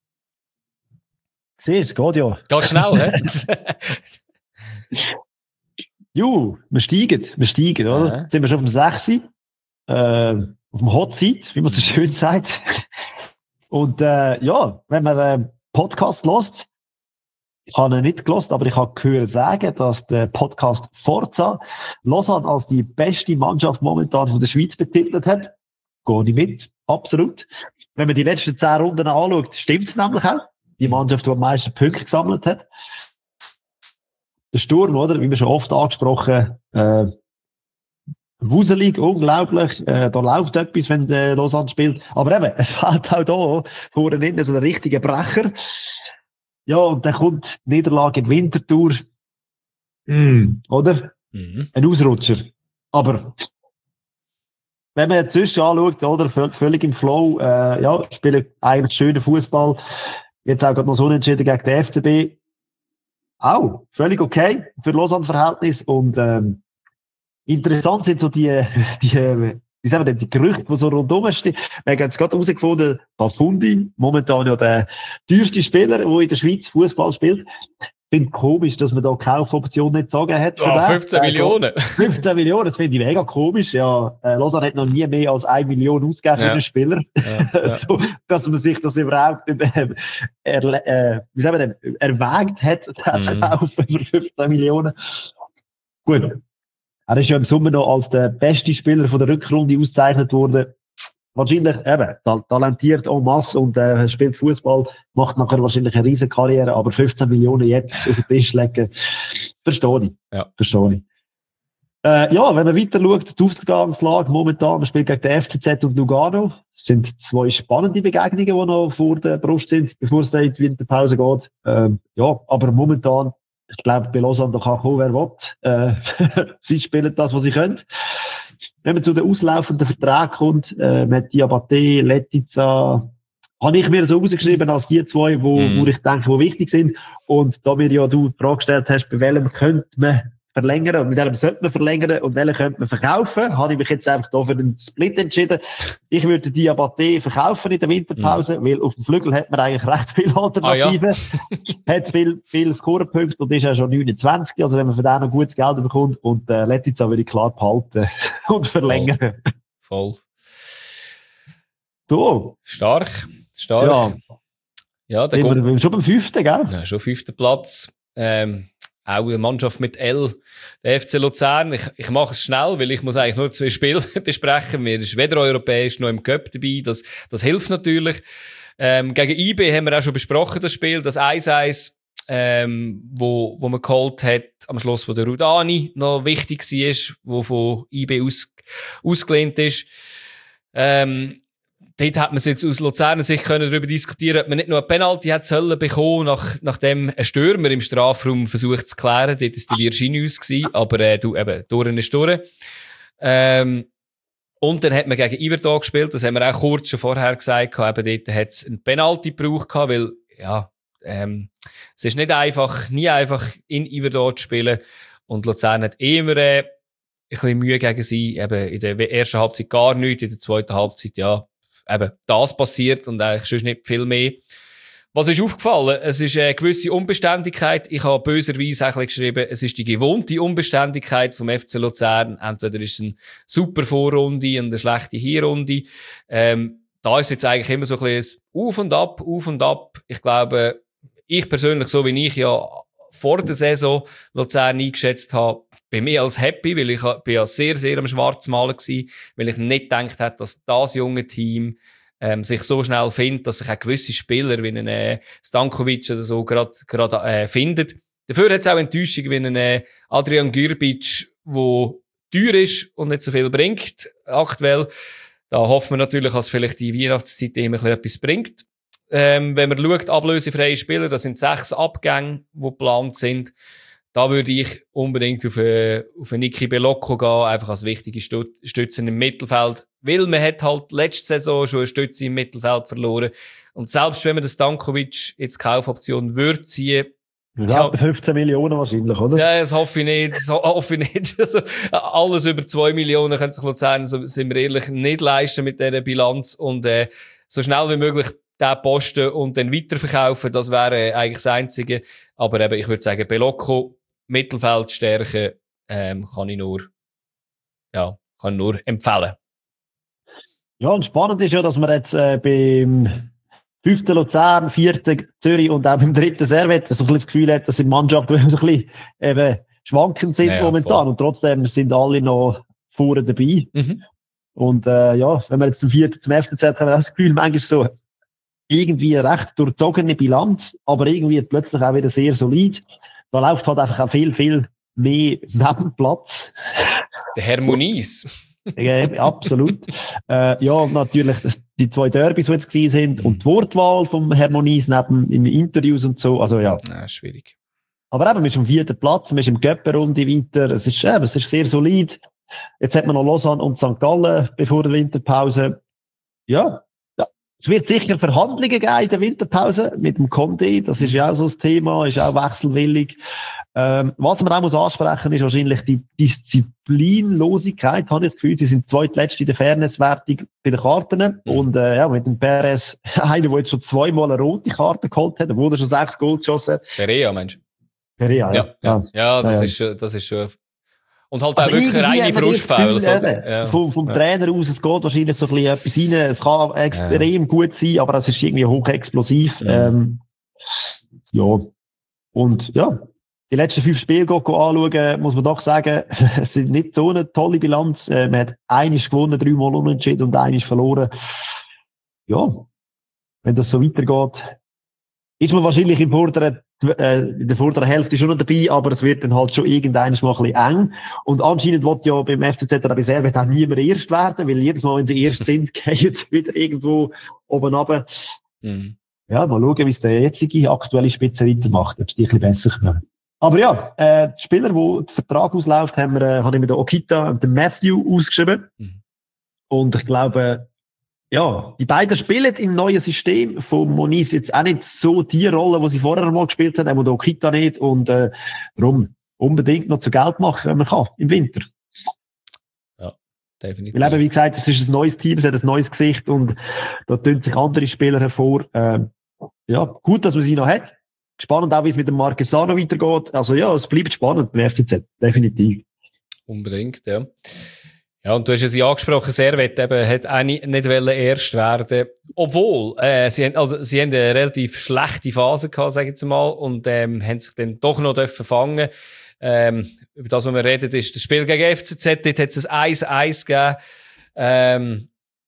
Siehst du, geht ja. Geht schnell, hä? Ju, wir steigen, wir steigen, oder? Ja. Jetzt sind wir schon auf dem sechs. Äh, auf dem Hot Seat, wie man so schön sagt. Und, äh, ja, wenn man einen Podcast hört, ich habe ihn nicht gehört, aber ich habe gehört sagen, dass der Podcast Forza Lausanne als die beste Mannschaft momentan von der Schweiz betitelt hat. Gehe ich mit, absolut. Wenn man die letzten zehn Runden anschaut, stimmt es nämlich auch. Die Mannschaft, die am meisten Punkte gesammelt hat. Der Sturm, oder? Wie wir schon oft angesprochen, äh, wuselig, unglaublich, äh, da läuft etwas, wenn der Lausanne spielt. Aber eben, es fehlt auch da vorne innen so ein richtiger Brecher. Ja, und dann kommt die Niederlage in Winterthur. Mm, oder? Mhm. Ein Ausrutscher. Aber wenn man jetzt sonst anschaut, oder, völlig im Flow, äh, ja, spielen eigentlich schönen Fußball. Jetzt auch gerade noch so unentschieden gegen den F C B. Auch völlig okay für Lausanne-Verhältnis. Und ähm, interessant sind so die, die wie sagen wir denn, die Gerüchte, die so rundum stehen. Wir haben jetzt gerade herausgefunden, Bafundi, momentan ja der teuerste Spieler, der in der Schweiz Fußball spielt. Ich finde komisch, dass man da Kaufoption nicht sagen hat. Oh, fünfzehn Millionen. fünfzehn Millionen, das finde ich mega komisch. Ja, äh, Lausanne hat noch nie mehr als eine Million ausgegeben Ja. für einen Spieler. Ja, ja. so, dass man sich das überhaupt äh, er, äh, wie sagen wir denn, erwägt hat, mhm. zu kaufen für fünfzehn Millionen. Gut. Er ist ja im Sommer noch als der beste Spieler von der Rückrunde ausgezeichnet worden. Wahrscheinlich eben ta- talentiert en masse und äh, spielt Fußball, macht nachher wahrscheinlich eine riesen Karriere, aber fünfzehn Millionen jetzt auf den Tisch legen, verstehe ich. Ja. Verstehe ich. Äh, ja, wenn man weiter schaut, die Ausgangslage momentan, man spielt gegen den F C Z und Lugano. Das sind zwei spannende Begegnungen, die noch vor der Brust sind, bevor es dann in die Winterpause geht. Ähm, ja, aber momentan, ich glaube, bei Lausanne da kann kommen, wer will. Äh, sie spielen das, was sie können. wenn man zu den auslaufenden Verträgen kommt, äh, mit Diabaté, Letizia, habe ich mir so rausgeschrieben als die zwei, wo, Mhm. wo ich denke, wo wichtig sind. Und da mir ja du die Frage gestellt hast, bei welchem könnte man verlängern und mit welchem sollte man verlängern und welchen könnte man verkaufen, habe ich mich jetzt einfach da für den Split entschieden. Ich würde Diabaté verkaufen in der Winterpause, mhm. weil auf dem Flügel hat man eigentlich recht viele Alternativen. Ah, ja. Hat viel, viel Scorepunkte und ist ja schon neunundzwanzig, also wenn man für den noch gutes Geld bekommt und äh, Letizia würde ich klar behalten und verlängern. Voll. Voll. So. Stark. Stark. Ja. Ja, der sind wir schon beim fünften, gell? Ja, schon fünften Platz. Ähm, auch eine Mannschaft mit L, der F C Luzern. Ich, ich mache es schnell, weil ich muss eigentlich nur zwei Spiele besprechen. Wir sind weder europäisch noch im Cup dabei. Das, das hilft natürlich. Ähm, gegen I B haben wir auch schon besprochen, das Spiel. Das eins eins, ähm, wo, wo man geholt hat, am Schluss, wo der Rudani noch wichtig war, wo von I B aus, ausgelehnt ist. Ähm, Dort hat man es jetzt aus Luzerner Sicht können darüber diskutieren, ob man nicht nur eine Penalty hat sollen bekommen, nach, nachdem ein Stürmer im Strafraum versucht zu klären. Dort ist die Virginius gewesen, aber, äh, du, eben, durch ist durch. Ähm, und dann hat man gegen Iverdon gespielt, das haben wir auch kurz schon vorher gesagt, eben dort hat es einen Penalty gebraucht, weil, ja, ähm, es ist nicht einfach, nie einfach in Iverdon zu spielen. Und Luzern hat immer, äh, ein bisschen Mühe gegen sie, eben in der ersten Halbzeit gar nichts, in der zweiten Halbzeit, ja, eben das passiert und eigentlich sonst nicht viel mehr. Was ist aufgefallen? Es ist eine gewisse Unbeständigkeit. Ich habe böserweise auch ein bisschen geschrieben, es ist die gewohnte Unbeständigkeit vom F C Luzern. Entweder ist es eine super Vorrunde und eine schlechte Hinrunde. Ähm, da ist jetzt eigentlich immer so ein bisschen Auf und Ab, Auf und Ab. Ich glaube, ich persönlich, so wie ich ja vor der Saison Luzern eingeschätzt habe, bin ich als happy, weil ich bin ja sehr, sehr am Schwarzmalen gsi, weil ich nicht gedacht hätte, dass das junge Team ähm, sich so schnell findet, dass sich auch gewisse Spieler wie ein äh, Stankovic oder so gerade gerade äh, findet. Dafür hat es auch Enttäuschung wie ein äh, Adrian Gürbic, wo teuer ist und nicht so viel bringt aktuell. Da hoffen wir natürlich, dass vielleicht die Weihnachtszeit immer ein bisschen etwas bringt. Ähm, wenn man schaut, ablösefreie Spieler, das sind sechs Abgänge, die geplant sind. Da würde ich unbedingt auf, äh, auf einen Niki Belocco gehen, einfach als wichtige Stütze im Mittelfeld. Weil man hat halt letzte Saison schon eine Stütze im Mittelfeld verloren. Und selbst wenn man den Stankovic jetzt Kaufoption würde ziehen, ja, fünfzehn Millionen wahrscheinlich, oder? Ja, das hoffe ich nicht. Das hoffe ich nicht. Also, alles über zwei Millionen können sich Luzern, so sind wir ehrlich, nicht leisten mit dieser Bilanz. Und, äh, so schnell wie möglich den posten und dann weiterverkaufen, das wäre eigentlich das Einzige. Aber eben, ich würde sagen, Belocco, Mittelfeld stärken, ähm, kann ich nur, ja, kann ich nur empfehlen. Ja, und spannend ist ja, dass wir jetzt, äh, beim fünften Luzern, vierten Zürich und auch beim dritten Servet so ein bisschen das Gefühl hat, dass die Mannschaft so ein bisschen, eben, schwankend sind ja, momentan. Voll. Und trotzdem sind alle noch vorne dabei. Mhm. Und, äh, ja, wenn wir jetzt zum vierten, zum F C Z haben wir auch das Gefühl, manchmal so, irgendwie eine recht durchzogene Bilanz, aber irgendwie plötzlich auch wieder sehr solid. Da läuft halt einfach auch viel, viel mehr neben Platz. Der Hermonies. Ja, absolut. äh, ja, und natürlich das, die zwei Derbys, die jetzt gewesen sind, mhm. und die Wortwahl vom Hermonies neben in Interviews und so. Also ja. Ja, schwierig. Aber eben, man ist am vierten Platz, man ist im Göpper-Runde weiter. Es ist, eben, es ist sehr solid. Jetzt hat man noch Lausanne und Sankt Gallen bevor der Winterpause. Ja. Es wird sicher Verhandlungen geben in der Winterpause mit dem Conte. Das ist ja auch so das Thema, ist auch wechselwillig. Ähm, was man auch muss ansprechen, ist wahrscheinlich die Disziplinlosigkeit. Habe ich das Gefühl, sie sind zweitletzte in der Fairnesswertung bei den Karten. Mhm. Und äh, ja, mit dem Perez, einer, der jetzt schon zweimal eine rote Karte geholt hat, obwohl er schon sechs Goal geschossen hat. Perea, Mensch. Perea, ja. Ja, ja. ja das, ja, ja. Ist, das ist schon... Und halt also auch wirklich reine Frustfouls. Ja. Vom, vom ja. Trainer aus, es geht wahrscheinlich so ein bisschen etwas rein. Es kann extrem ja. gut sein, aber es ist irgendwie hochexplosiv. Ja. Ähm, ja. Und ja, die letzten fünf Spiele anschauen, muss man doch sagen, es sind nicht so eine tolle Bilanz. Äh, man hat einiges gewonnen, dreimal unentschieden und einiges verloren. Ja, wenn das so weitergeht, ist man wahrscheinlich im vorderen in der vorderen Hälfte schon noch dabei, aber es wird dann halt schon irgendwann mal ein bisschen eng. Und anscheinend wird ja beim F C Z oder bei Servet auch niemand erst werden, weil jedes Mal, wenn sie erst sind, gehen sie wieder irgendwo oben runter. Mhm. Ja, mal schauen, wie es der jetzige aktuelle Spitze weitermacht, ob es die ein bisschen besser kann. Aber ja, äh, die Spieler, wo der Vertrag ausläuft, haben wir, äh, habe ich mir den Okita und den Matthew ausgeschrieben. Mhm. Und ich glaube, ja, die beiden spielen im neuen System von Moniz jetzt auch nicht so die Rolle, die sie vorher mal gespielt haben, auch der Okita nicht. Und äh, darum unbedingt noch zu Geld machen, wenn man kann, im Winter. Ja, definitiv. Weil eben, wie gesagt, es ist ein neues Team, es hat ein neues Gesicht und da tun sich andere Spieler hervor. Äh, ja, gut, dass man sie noch hat. Spannend auch, wie es mit dem Marquesano weitergeht. Also ja, es bleibt spannend beim F C Z, definitiv. Unbedingt, ja. Ja, und du hast es ja angesprochen, Servet eben, hat auch nicht, nicht wollen erst werden. Obwohl, äh, sie haben, also, sie haben eine relativ schlechte Phase gehabt, sag ich jetzt mal, und, ähm, haben sich dann doch noch dürfen fangen. Ähm, über das, was wir reden, ist das Spiel gegen F C Z, dort hat es ein eins eins gegeben. Ähm,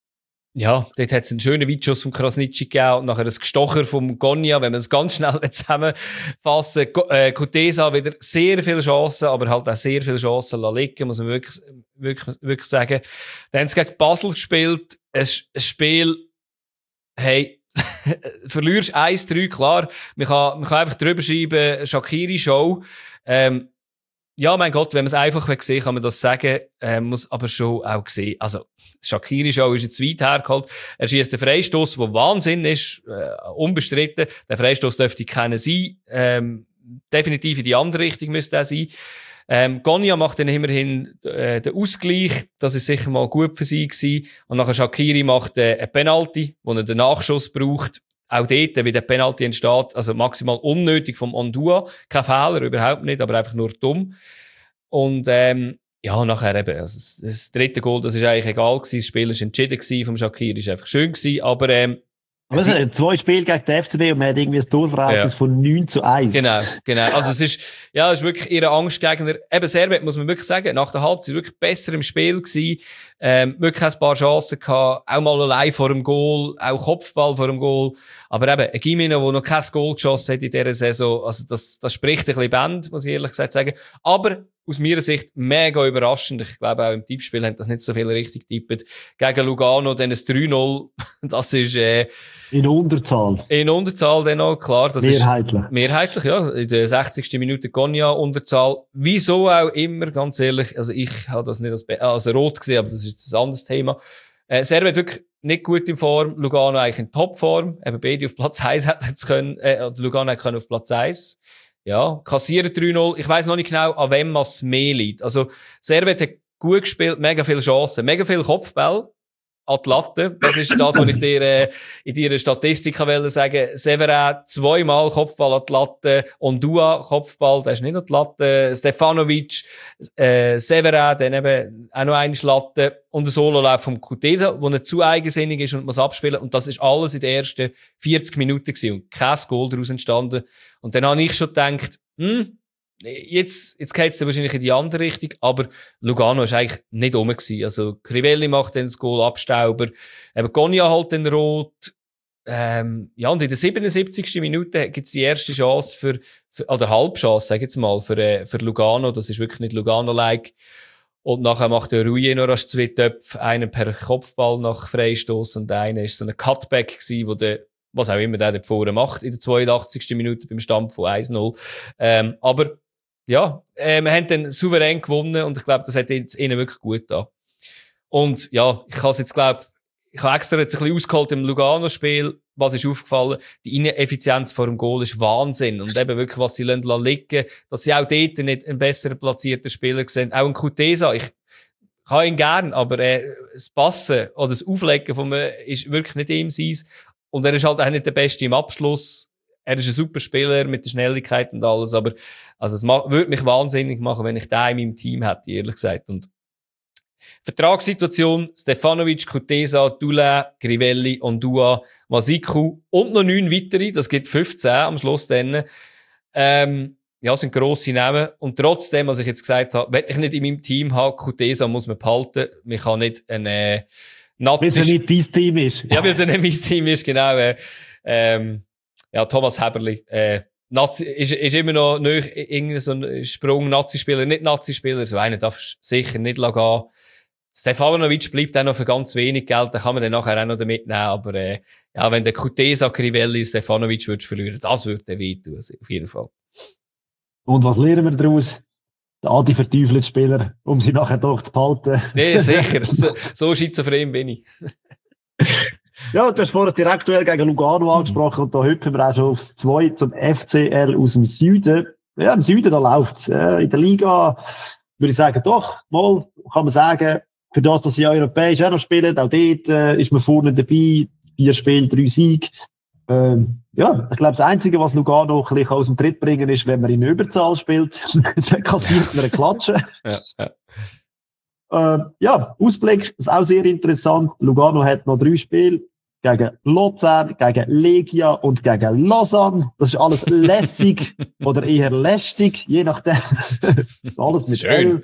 ja, dort hat es einen schönen Weitschuss vom Krasnitschi gegeben und nachher ein Gestocher vom Gonia, wenn man es ganz schnell zusammenfassen. Äh, Kutesa wieder sehr viele Chancen, aber halt auch sehr viele Chancen lassen liegen, muss man wirklich, wirklich, wirklich sagen. Dann haben sie gegen Basel gespielt, ein, ein Spiel, hey, verlierst eins drei, klar, man kann, man kann einfach drüber schreiben, Shaqiri-Show, ähm, ja, mein Gott, wenn man es einfach sehen kann man das sagen, äh, muss aber schon auch sehen. Also, Shaqiri-Show ist jetzt weit hergeholt. Er schießt den Freistoß, der Wahnsinn ist, äh, unbestritten. Der Freistoß dürfte keiner sein. Ähm, definitiv in die andere Richtung müsste er sein. Ähm, Gonia macht dann immerhin äh, den Ausgleich. Das ist sicher mal gut für sie gewesen. Und nachher Shaqiri macht äh, einen Penalty, wo er den Nachschuss braucht. Auch dort, wie der Penalty entsteht, also maximal unnötig vom Ondua. Kein Fehler, überhaupt nicht, aber einfach nur dumm. Und, ähm, ja, nachher eben, also das, das dritte Goal, das ist eigentlich egal gewesen. Das Spiel ist entschieden gewesen vom Shaqiri, ist einfach schön gewesen, aber, ähm, Aber es sind zwei Spiele gegen den F C B und man hat irgendwie ein Torverhältnis Ja. von neun zu eins. Genau, genau. Also es ist, ja, es ist wirklich ihre Angstgegner. Eben Servet, muss man wirklich sagen, nach der Halbzeit wirklich besser im Spiel gewesen. Ähm, wirklich ein paar Chancen gehabt. Auch mal allein vor dem Goal, auch Kopfball vor dem Goal. Aber eben, ein Gimeno, der noch kein Goal geschossen hat in dieser Saison, also das, das spricht ein bisschen Band, muss ich ehrlich gesagt sagen. Aber aus meiner Sicht mega überraschend. Ich glaube, auch im Tippspiel haben das nicht so viele richtig tippt. Gegen Lugano, dann ein drei null. Das ist, äh, In Unterzahl. in Unterzahl dann noch, klar. Das Mehrheitlich. Ist mehrheitlich, ja. In der sechzigsten Minute Gonia Unterzahl. Wieso auch immer, ganz ehrlich. Also ich habe das nicht als, Be- also rot gesehen, aber das ist jetzt ein anderes Thema. Äh, Servet wirklich nicht gut in Form. Lugano eigentlich in Topform. Eben beide auf Platz eins hätten jetzt können, äh, oder Lugano hätte können auf Platz eins. Ja, kassieren drei null. Ich weiss noch nicht genau, an wem es mehr liegt. Also, Servet hat gut gespielt, mega viele Chancen, mega viele Kopfbälle an die Latte. Das ist das, was ich dir äh, in deiner Statistik wollte sagen. Severin zweimal Kopfball an die Latte, Ondua Kopfball, der ist nicht an die Latte, Stefanovic, äh, Severin, dann eben auch noch eine Latte und ein Sololauf vom Kuteda, wo nicht zu eigensinnig ist und muss abspielen. Und das ist alles in den ersten vierzig Minuten gewesen und kein Goal daraus entstanden. Und dann habe ich schon gedacht, hm, jetzt, jetzt geht's dann wahrscheinlich in die andere Richtung, aber Lugano ist eigentlich nicht rum gewesen. Also, Crivelli macht dann das Goal, Abstauber, eben Gonia halt den Rot, ähm, ja, und in der siebenundsiebzigsten Minute gibt's die erste Chance für, für oder Halbchance, sag ich jetzt mal, für, äh, für Lugano. Das ist wirklich nicht Lugano-like. Und nachher macht der Rui noch rasch zwei Töpfe, einen per Kopfball nach Freistoß und einer ist so ein Cutback gewesen, wo der, was auch immer der dort vorne macht, in der zweiundachtzigsten Minute beim Stand von eins null. Ähm, aber, ja, äh, wir haben dann souverän gewonnen und ich glaube, das hat jetzt ihnen wirklich gut getan. Und, ja, ich habe jetzt, glaube ich habe extra jetzt ein bisschen ausgeholt im Lugano-Spiel. Was ist aufgefallen? Die Ineffizienz vor dem Goal ist Wahnsinn. Und eben wirklich, was sie liegen lassen, dass sie auch dort nicht einen besseren platzierten Spieler sehen. Auch ein Kutesa, ich kann ihn gern, aber äh, das Passen oder das Auflegen von mir ist wirklich nicht ihm sein. Und er ist halt auch nicht der Beste im Abschluss. Er ist ein super Spieler mit der Schnelligkeit und alles, aber also es ma- würde mich wahnsinnig machen, wenn ich den in meinem Team hätte, ehrlich gesagt. Und Vertragssituation, Stefanovic, Kutesa, Dula, Crivelli, Ondua, Masiku und noch neun weitere, das gibt fünfzehn am Schluss dann. Ähm, ja, sind grosse Namen. Und trotzdem, was ich jetzt gesagt habe, will ich nicht in meinem Team haben, Kutesa muss man behalten. Man kann nicht eine Nazi... Weil es ja nicht dein Team ist. Ja, weil es ja nicht mein Team ist, genau. Äh, ähm, ja, Thomas Heberli, äh, Nazi, ist, ist immer noch nicht irgendein so ein Sprung, Nazi-Spieler, nicht Nazi-Spieler, so einen darf sicher nicht gehen. Stefanovic bleibt auch noch für ganz wenig Geld, da kann man dann nachher auch noch damit nehmen, aber, äh, ja, wenn der Kutesa, Crivelli, Stefanovic würdest verlieren, das würde dann wehtun, auf jeden Fall. Und was lernen wir daraus? Der Adi verteufelt Spieler, um sie nachher doch zu behalten. Nee, sicher. So, so schizophren bin ich. Ja, du hast vorhin direkt gegen Lugano angesprochen und da hüpfen wir auch schon aufs zwei zum F C L aus dem Süden. Ja, im Süden, da läuft's. Äh, in der Liga würde ich sagen, doch, mal, kann man sagen, für das, dass sie europäisch auch noch spielen, auch dort äh, ist man vorne dabei, vier Spiele, drei Siege. Ähm, ja, ich glaube, das Einzige, was Lugano ein bisschen aus dem Tritt bringen ist, wenn man in Überzahl spielt, dann kassiert man eine Klatsche. Ja, ja. Äh, ja, Ausblick ist auch sehr interessant. Lugano hat noch drei Spiele gegen Luzern, gegen Legia und gegen Lausanne. Das ist alles lässig oder eher lästig, je nachdem. Alles mit Schön. L.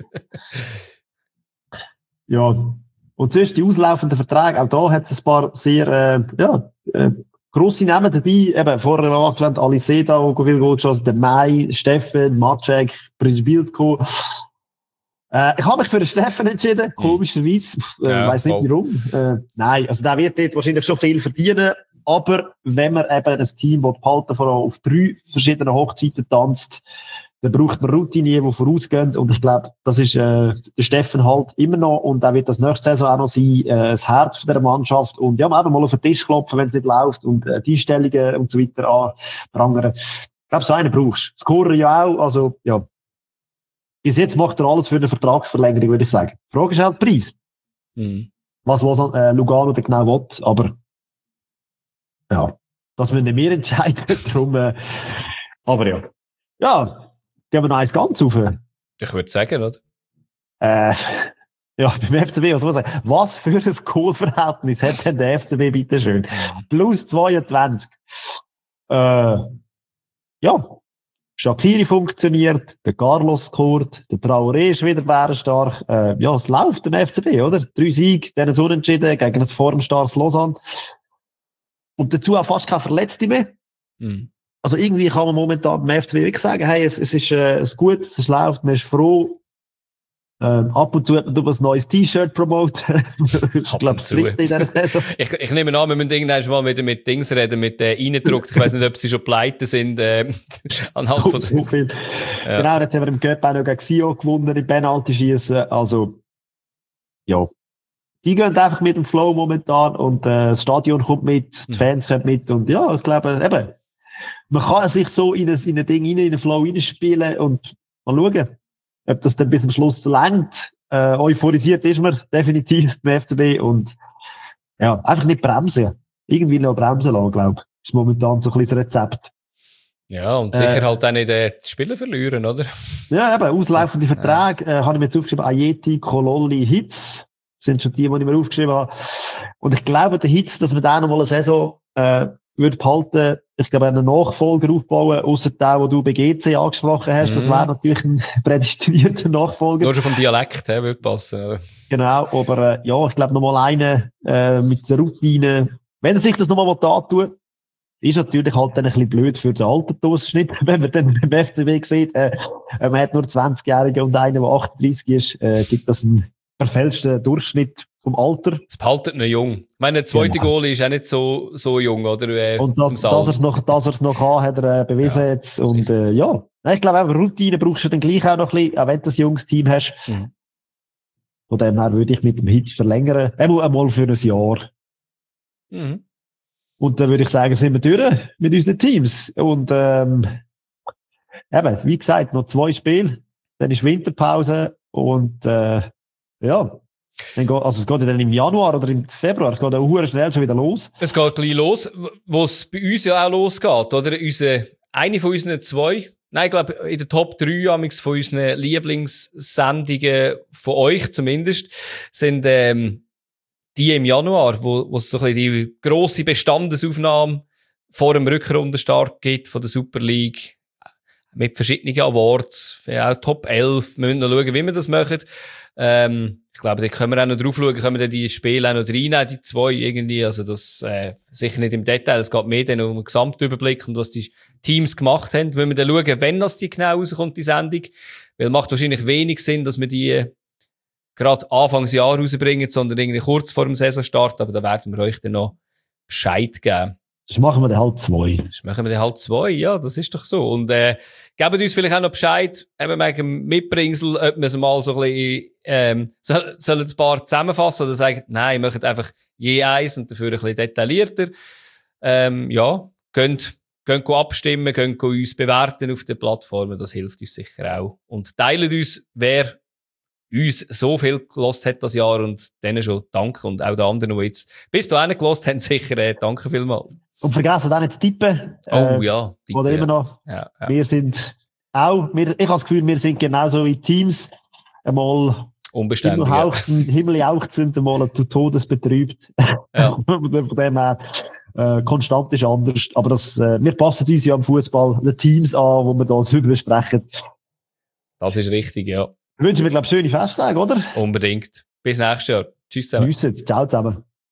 Ja, und sonst die auslaufenden Verträge, auch da hat es ein paar sehr äh, ja, äh, grosse Namen dabei. Eben, vorher angewandt, Aliseda, Ogovil Goldschos, der Mai, Steffen, Macek, Prisbilko. Äh, ich habe mich für den Steffen entschieden, komischerweise. Ich äh, Ja, weiss nicht voll. warum. Äh, nein, also der wird dort wahrscheinlich schon viel verdienen. Aber wenn man eben ein Team behalten, vor allem auf drei verschiedenen Hochzeiten tanzt, dann braucht man Routinier, die vorausgehen. Und ich glaube, das ist äh, der Steffen halt immer noch. Und er wird das nächste Saison auch noch sein, äh, das Herz von dieser Mannschaft. Und ja, eben mal auf den Tisch klopfen, wenn es nicht läuft. Und äh, die Einstellungen und so weiter anprangern. Ich glaube, so einen brauchst du. Scorer ja auch. Also, ja. Bis jetzt macht er alles für eine Vertragsverlängerung, würde ich sagen. Die Frage ist halt der Preis. Mhm. Was, was äh, Lugano da genau will. Aber ja, das müssen wir entscheiden. Darum, äh, aber ja. Ja, gehen wir noch eins ganz auf. Ich würde sagen, oder? Äh, ja, beim F C B, was soll man sagen? Was für ein Goalverhältnis hat denn der F C B, bitteschön? Plus zweiundzwanzig. Äh, ja. Shaqiri funktioniert, der Carlos scored, der Traoré ist wieder bärenstark. Äh, ja, es läuft der F C B, oder? Drei Siege, dann ein Unentschieden gegen ein formstarkes Lausanne. Und dazu auch fast keine Verletzte mehr. Mhm. Also irgendwie kann man momentan beim F C B wirklich sagen, hey, es, es ist, äh, es ist gut, es ist läuft, man ist froh. Ähm, ab und zu hat man ein neues T-Shirt promoten. Ich Ab glaube, und das zu. dritte in dieser Saison. Ich, ich nehme an, wir müssen irgendwann mal wieder mit Dings reden, mit äh, Eindruck. Ich weiss nicht, ob sie schon pleite sind, äh, anhand So, von... so viel. Ja. Genau, jetzt haben wir im Cup auch noch gegen Sio gewonnen, im Penalty-Schiessen. Also, ja. Die gehen einfach mit dem Flow momentan und äh, das Stadion kommt mit, die Fans kommen mit und ja, ich glaube, eben, man kann sich so in ein, in ein Ding rein, in den Flow reinspielen und mal schauen, ob das dann bis zum Schluss langt. Äh, euphorisiert ist man definitiv beim F C B und ja, einfach nicht bremsen. Irgendwie noch bremsen lassen, glaube ich. Ist momentan so ein bisschen das Rezept. Ja, und sicher Äh, halt auch nicht äh, die Spieler verlieren, oder? Ja, eben, auslaufende Verträge, äh, habe ich mir jetzt aufgeschrieben, Ayeti, Kololi, Hitz, sind schon die, die ich mir aufgeschrieben habe. Und ich glaube, der Hitz, dass wir den noch mal eine Saison, äh, würde behalten, ich glaube, einen Nachfolger aufbauen, ausser der, den du bei G C angesprochen hast. Mhm. Das wäre natürlich ein prädestinierter Nachfolger. Nur schon vom Dialekt, her, würde passen, oder? Genau, aber, äh, ja, ich glaube, noch mal einen, äh, mit der Routine. Wenn er sich das noch mal antun, es ist natürlich halt dann ein bisschen blöd für den Altersdurchschnitt, wenn man dann beim F C B sieht, äh, man hat nur zwanzigjährige und einen, der achtunddreissig ist, äh, gibt das einen verfälschten Durchschnitt vom Alter. Es behaltet ihn jung. Ich meine, der zweite Genau. Goal ist auch nicht so, so jung, oder? Äh, Und vom das, Saal. dass er es noch, dass er es noch kann, hat er äh, bewiesen Ja, jetzt. Und, äh, ja. Nein, ich glaube, auch Routine brauchst du dann gleich auch noch ein bisschen, auch wenn du ein junges Team hast. Mhm. Von dem her würde ich mit dem Hitz verlängern. Einmal, einmal für ein Jahr. Mhm. Und dann würde ich sagen, sind wir durch mit unseren Teams. Und, ähm, eben, wie gesagt, noch zwei Spiele. Dann ist Winterpause. Und, äh, ja. Dann geht, also es geht ja dann im Januar oder im Februar. Es geht auch sehr schnell schon wieder los. Es geht gleich los, wo es bei uns ja auch losgeht, oder? Unsere, eine von unseren zwei, nein, ich glaube, in der Top drei amix von unseren Lieblingssendungen, von euch zumindest, sind, ähm, die im Januar, wo, wo es so ein bisschen die grosse Bestandesaufnahme vor dem Rückrundenstart gibt von der Super League. Mit verschiedenen Awards, ja, auch Top elf. Wir müssen noch schauen, wie wir das machen. Ähm, ich glaube, da können wir auch noch drauf schauen, können wir dann die Spiele auch noch reinnehmen, die zwei irgendwie. Also das, äh, sicher nicht im Detail. Es geht mehr dann um den Gesamtüberblick und was die Teams gemacht haben. Müssen wir dann schauen, wenn das die genau rauskommt, die Sendung. Weil macht wahrscheinlich wenig Sinn, dass wir die gerade Anfangsjahr rausbringen, sondern irgendwie kurz vor dem Saisonstart. Aber da werden wir euch dann noch Bescheid geben. Das machen wir dann halt zwei. Das machen wir dann halt zwei, ja, das ist doch so. Und äh, geben uns vielleicht auch noch Bescheid, eben wegen dem Mitbringsel, ob wir es mal so ein bisschen, ähm, soll, sollen ein paar zusammenfassen oder sagen, nein, machen einfach je eins und dafür ein bisschen detaillierter. Ähm, ja, könnt, könnt abstimmen, könnt uns bewerten auf den Plattformen, das hilft uns sicher auch. Und teilt uns, wer uns so viel gelost hat das Jahr und denen schon danke und auch den anderen, die jetzt bis dahin gelost haben, sicher äh, danke vielmals. Und vergessen auch nicht zu tippen. Oh äh, ja. Tippe, Oder immer noch. Ja, ja. Wir sind auch, wir, ich habe das Gefühl, wir sind genauso wie Teams einmal Unbeständig. Himmeljauchzend, Himmeljauchzend einmal zu Todes betrübt. Ja. Von dem her, äh, konstant ist anders. Aber das, äh, wir passen uns ja am Fußball den Teams an, wo wir da drüber besprechen. Das ist richtig, ja. Wünschen wir, glaube ich, schöne Festtage, oder? Unbedingt. Bis nächstes Jahr. Tschüss zusammen. Tschüss, ciao zusammen.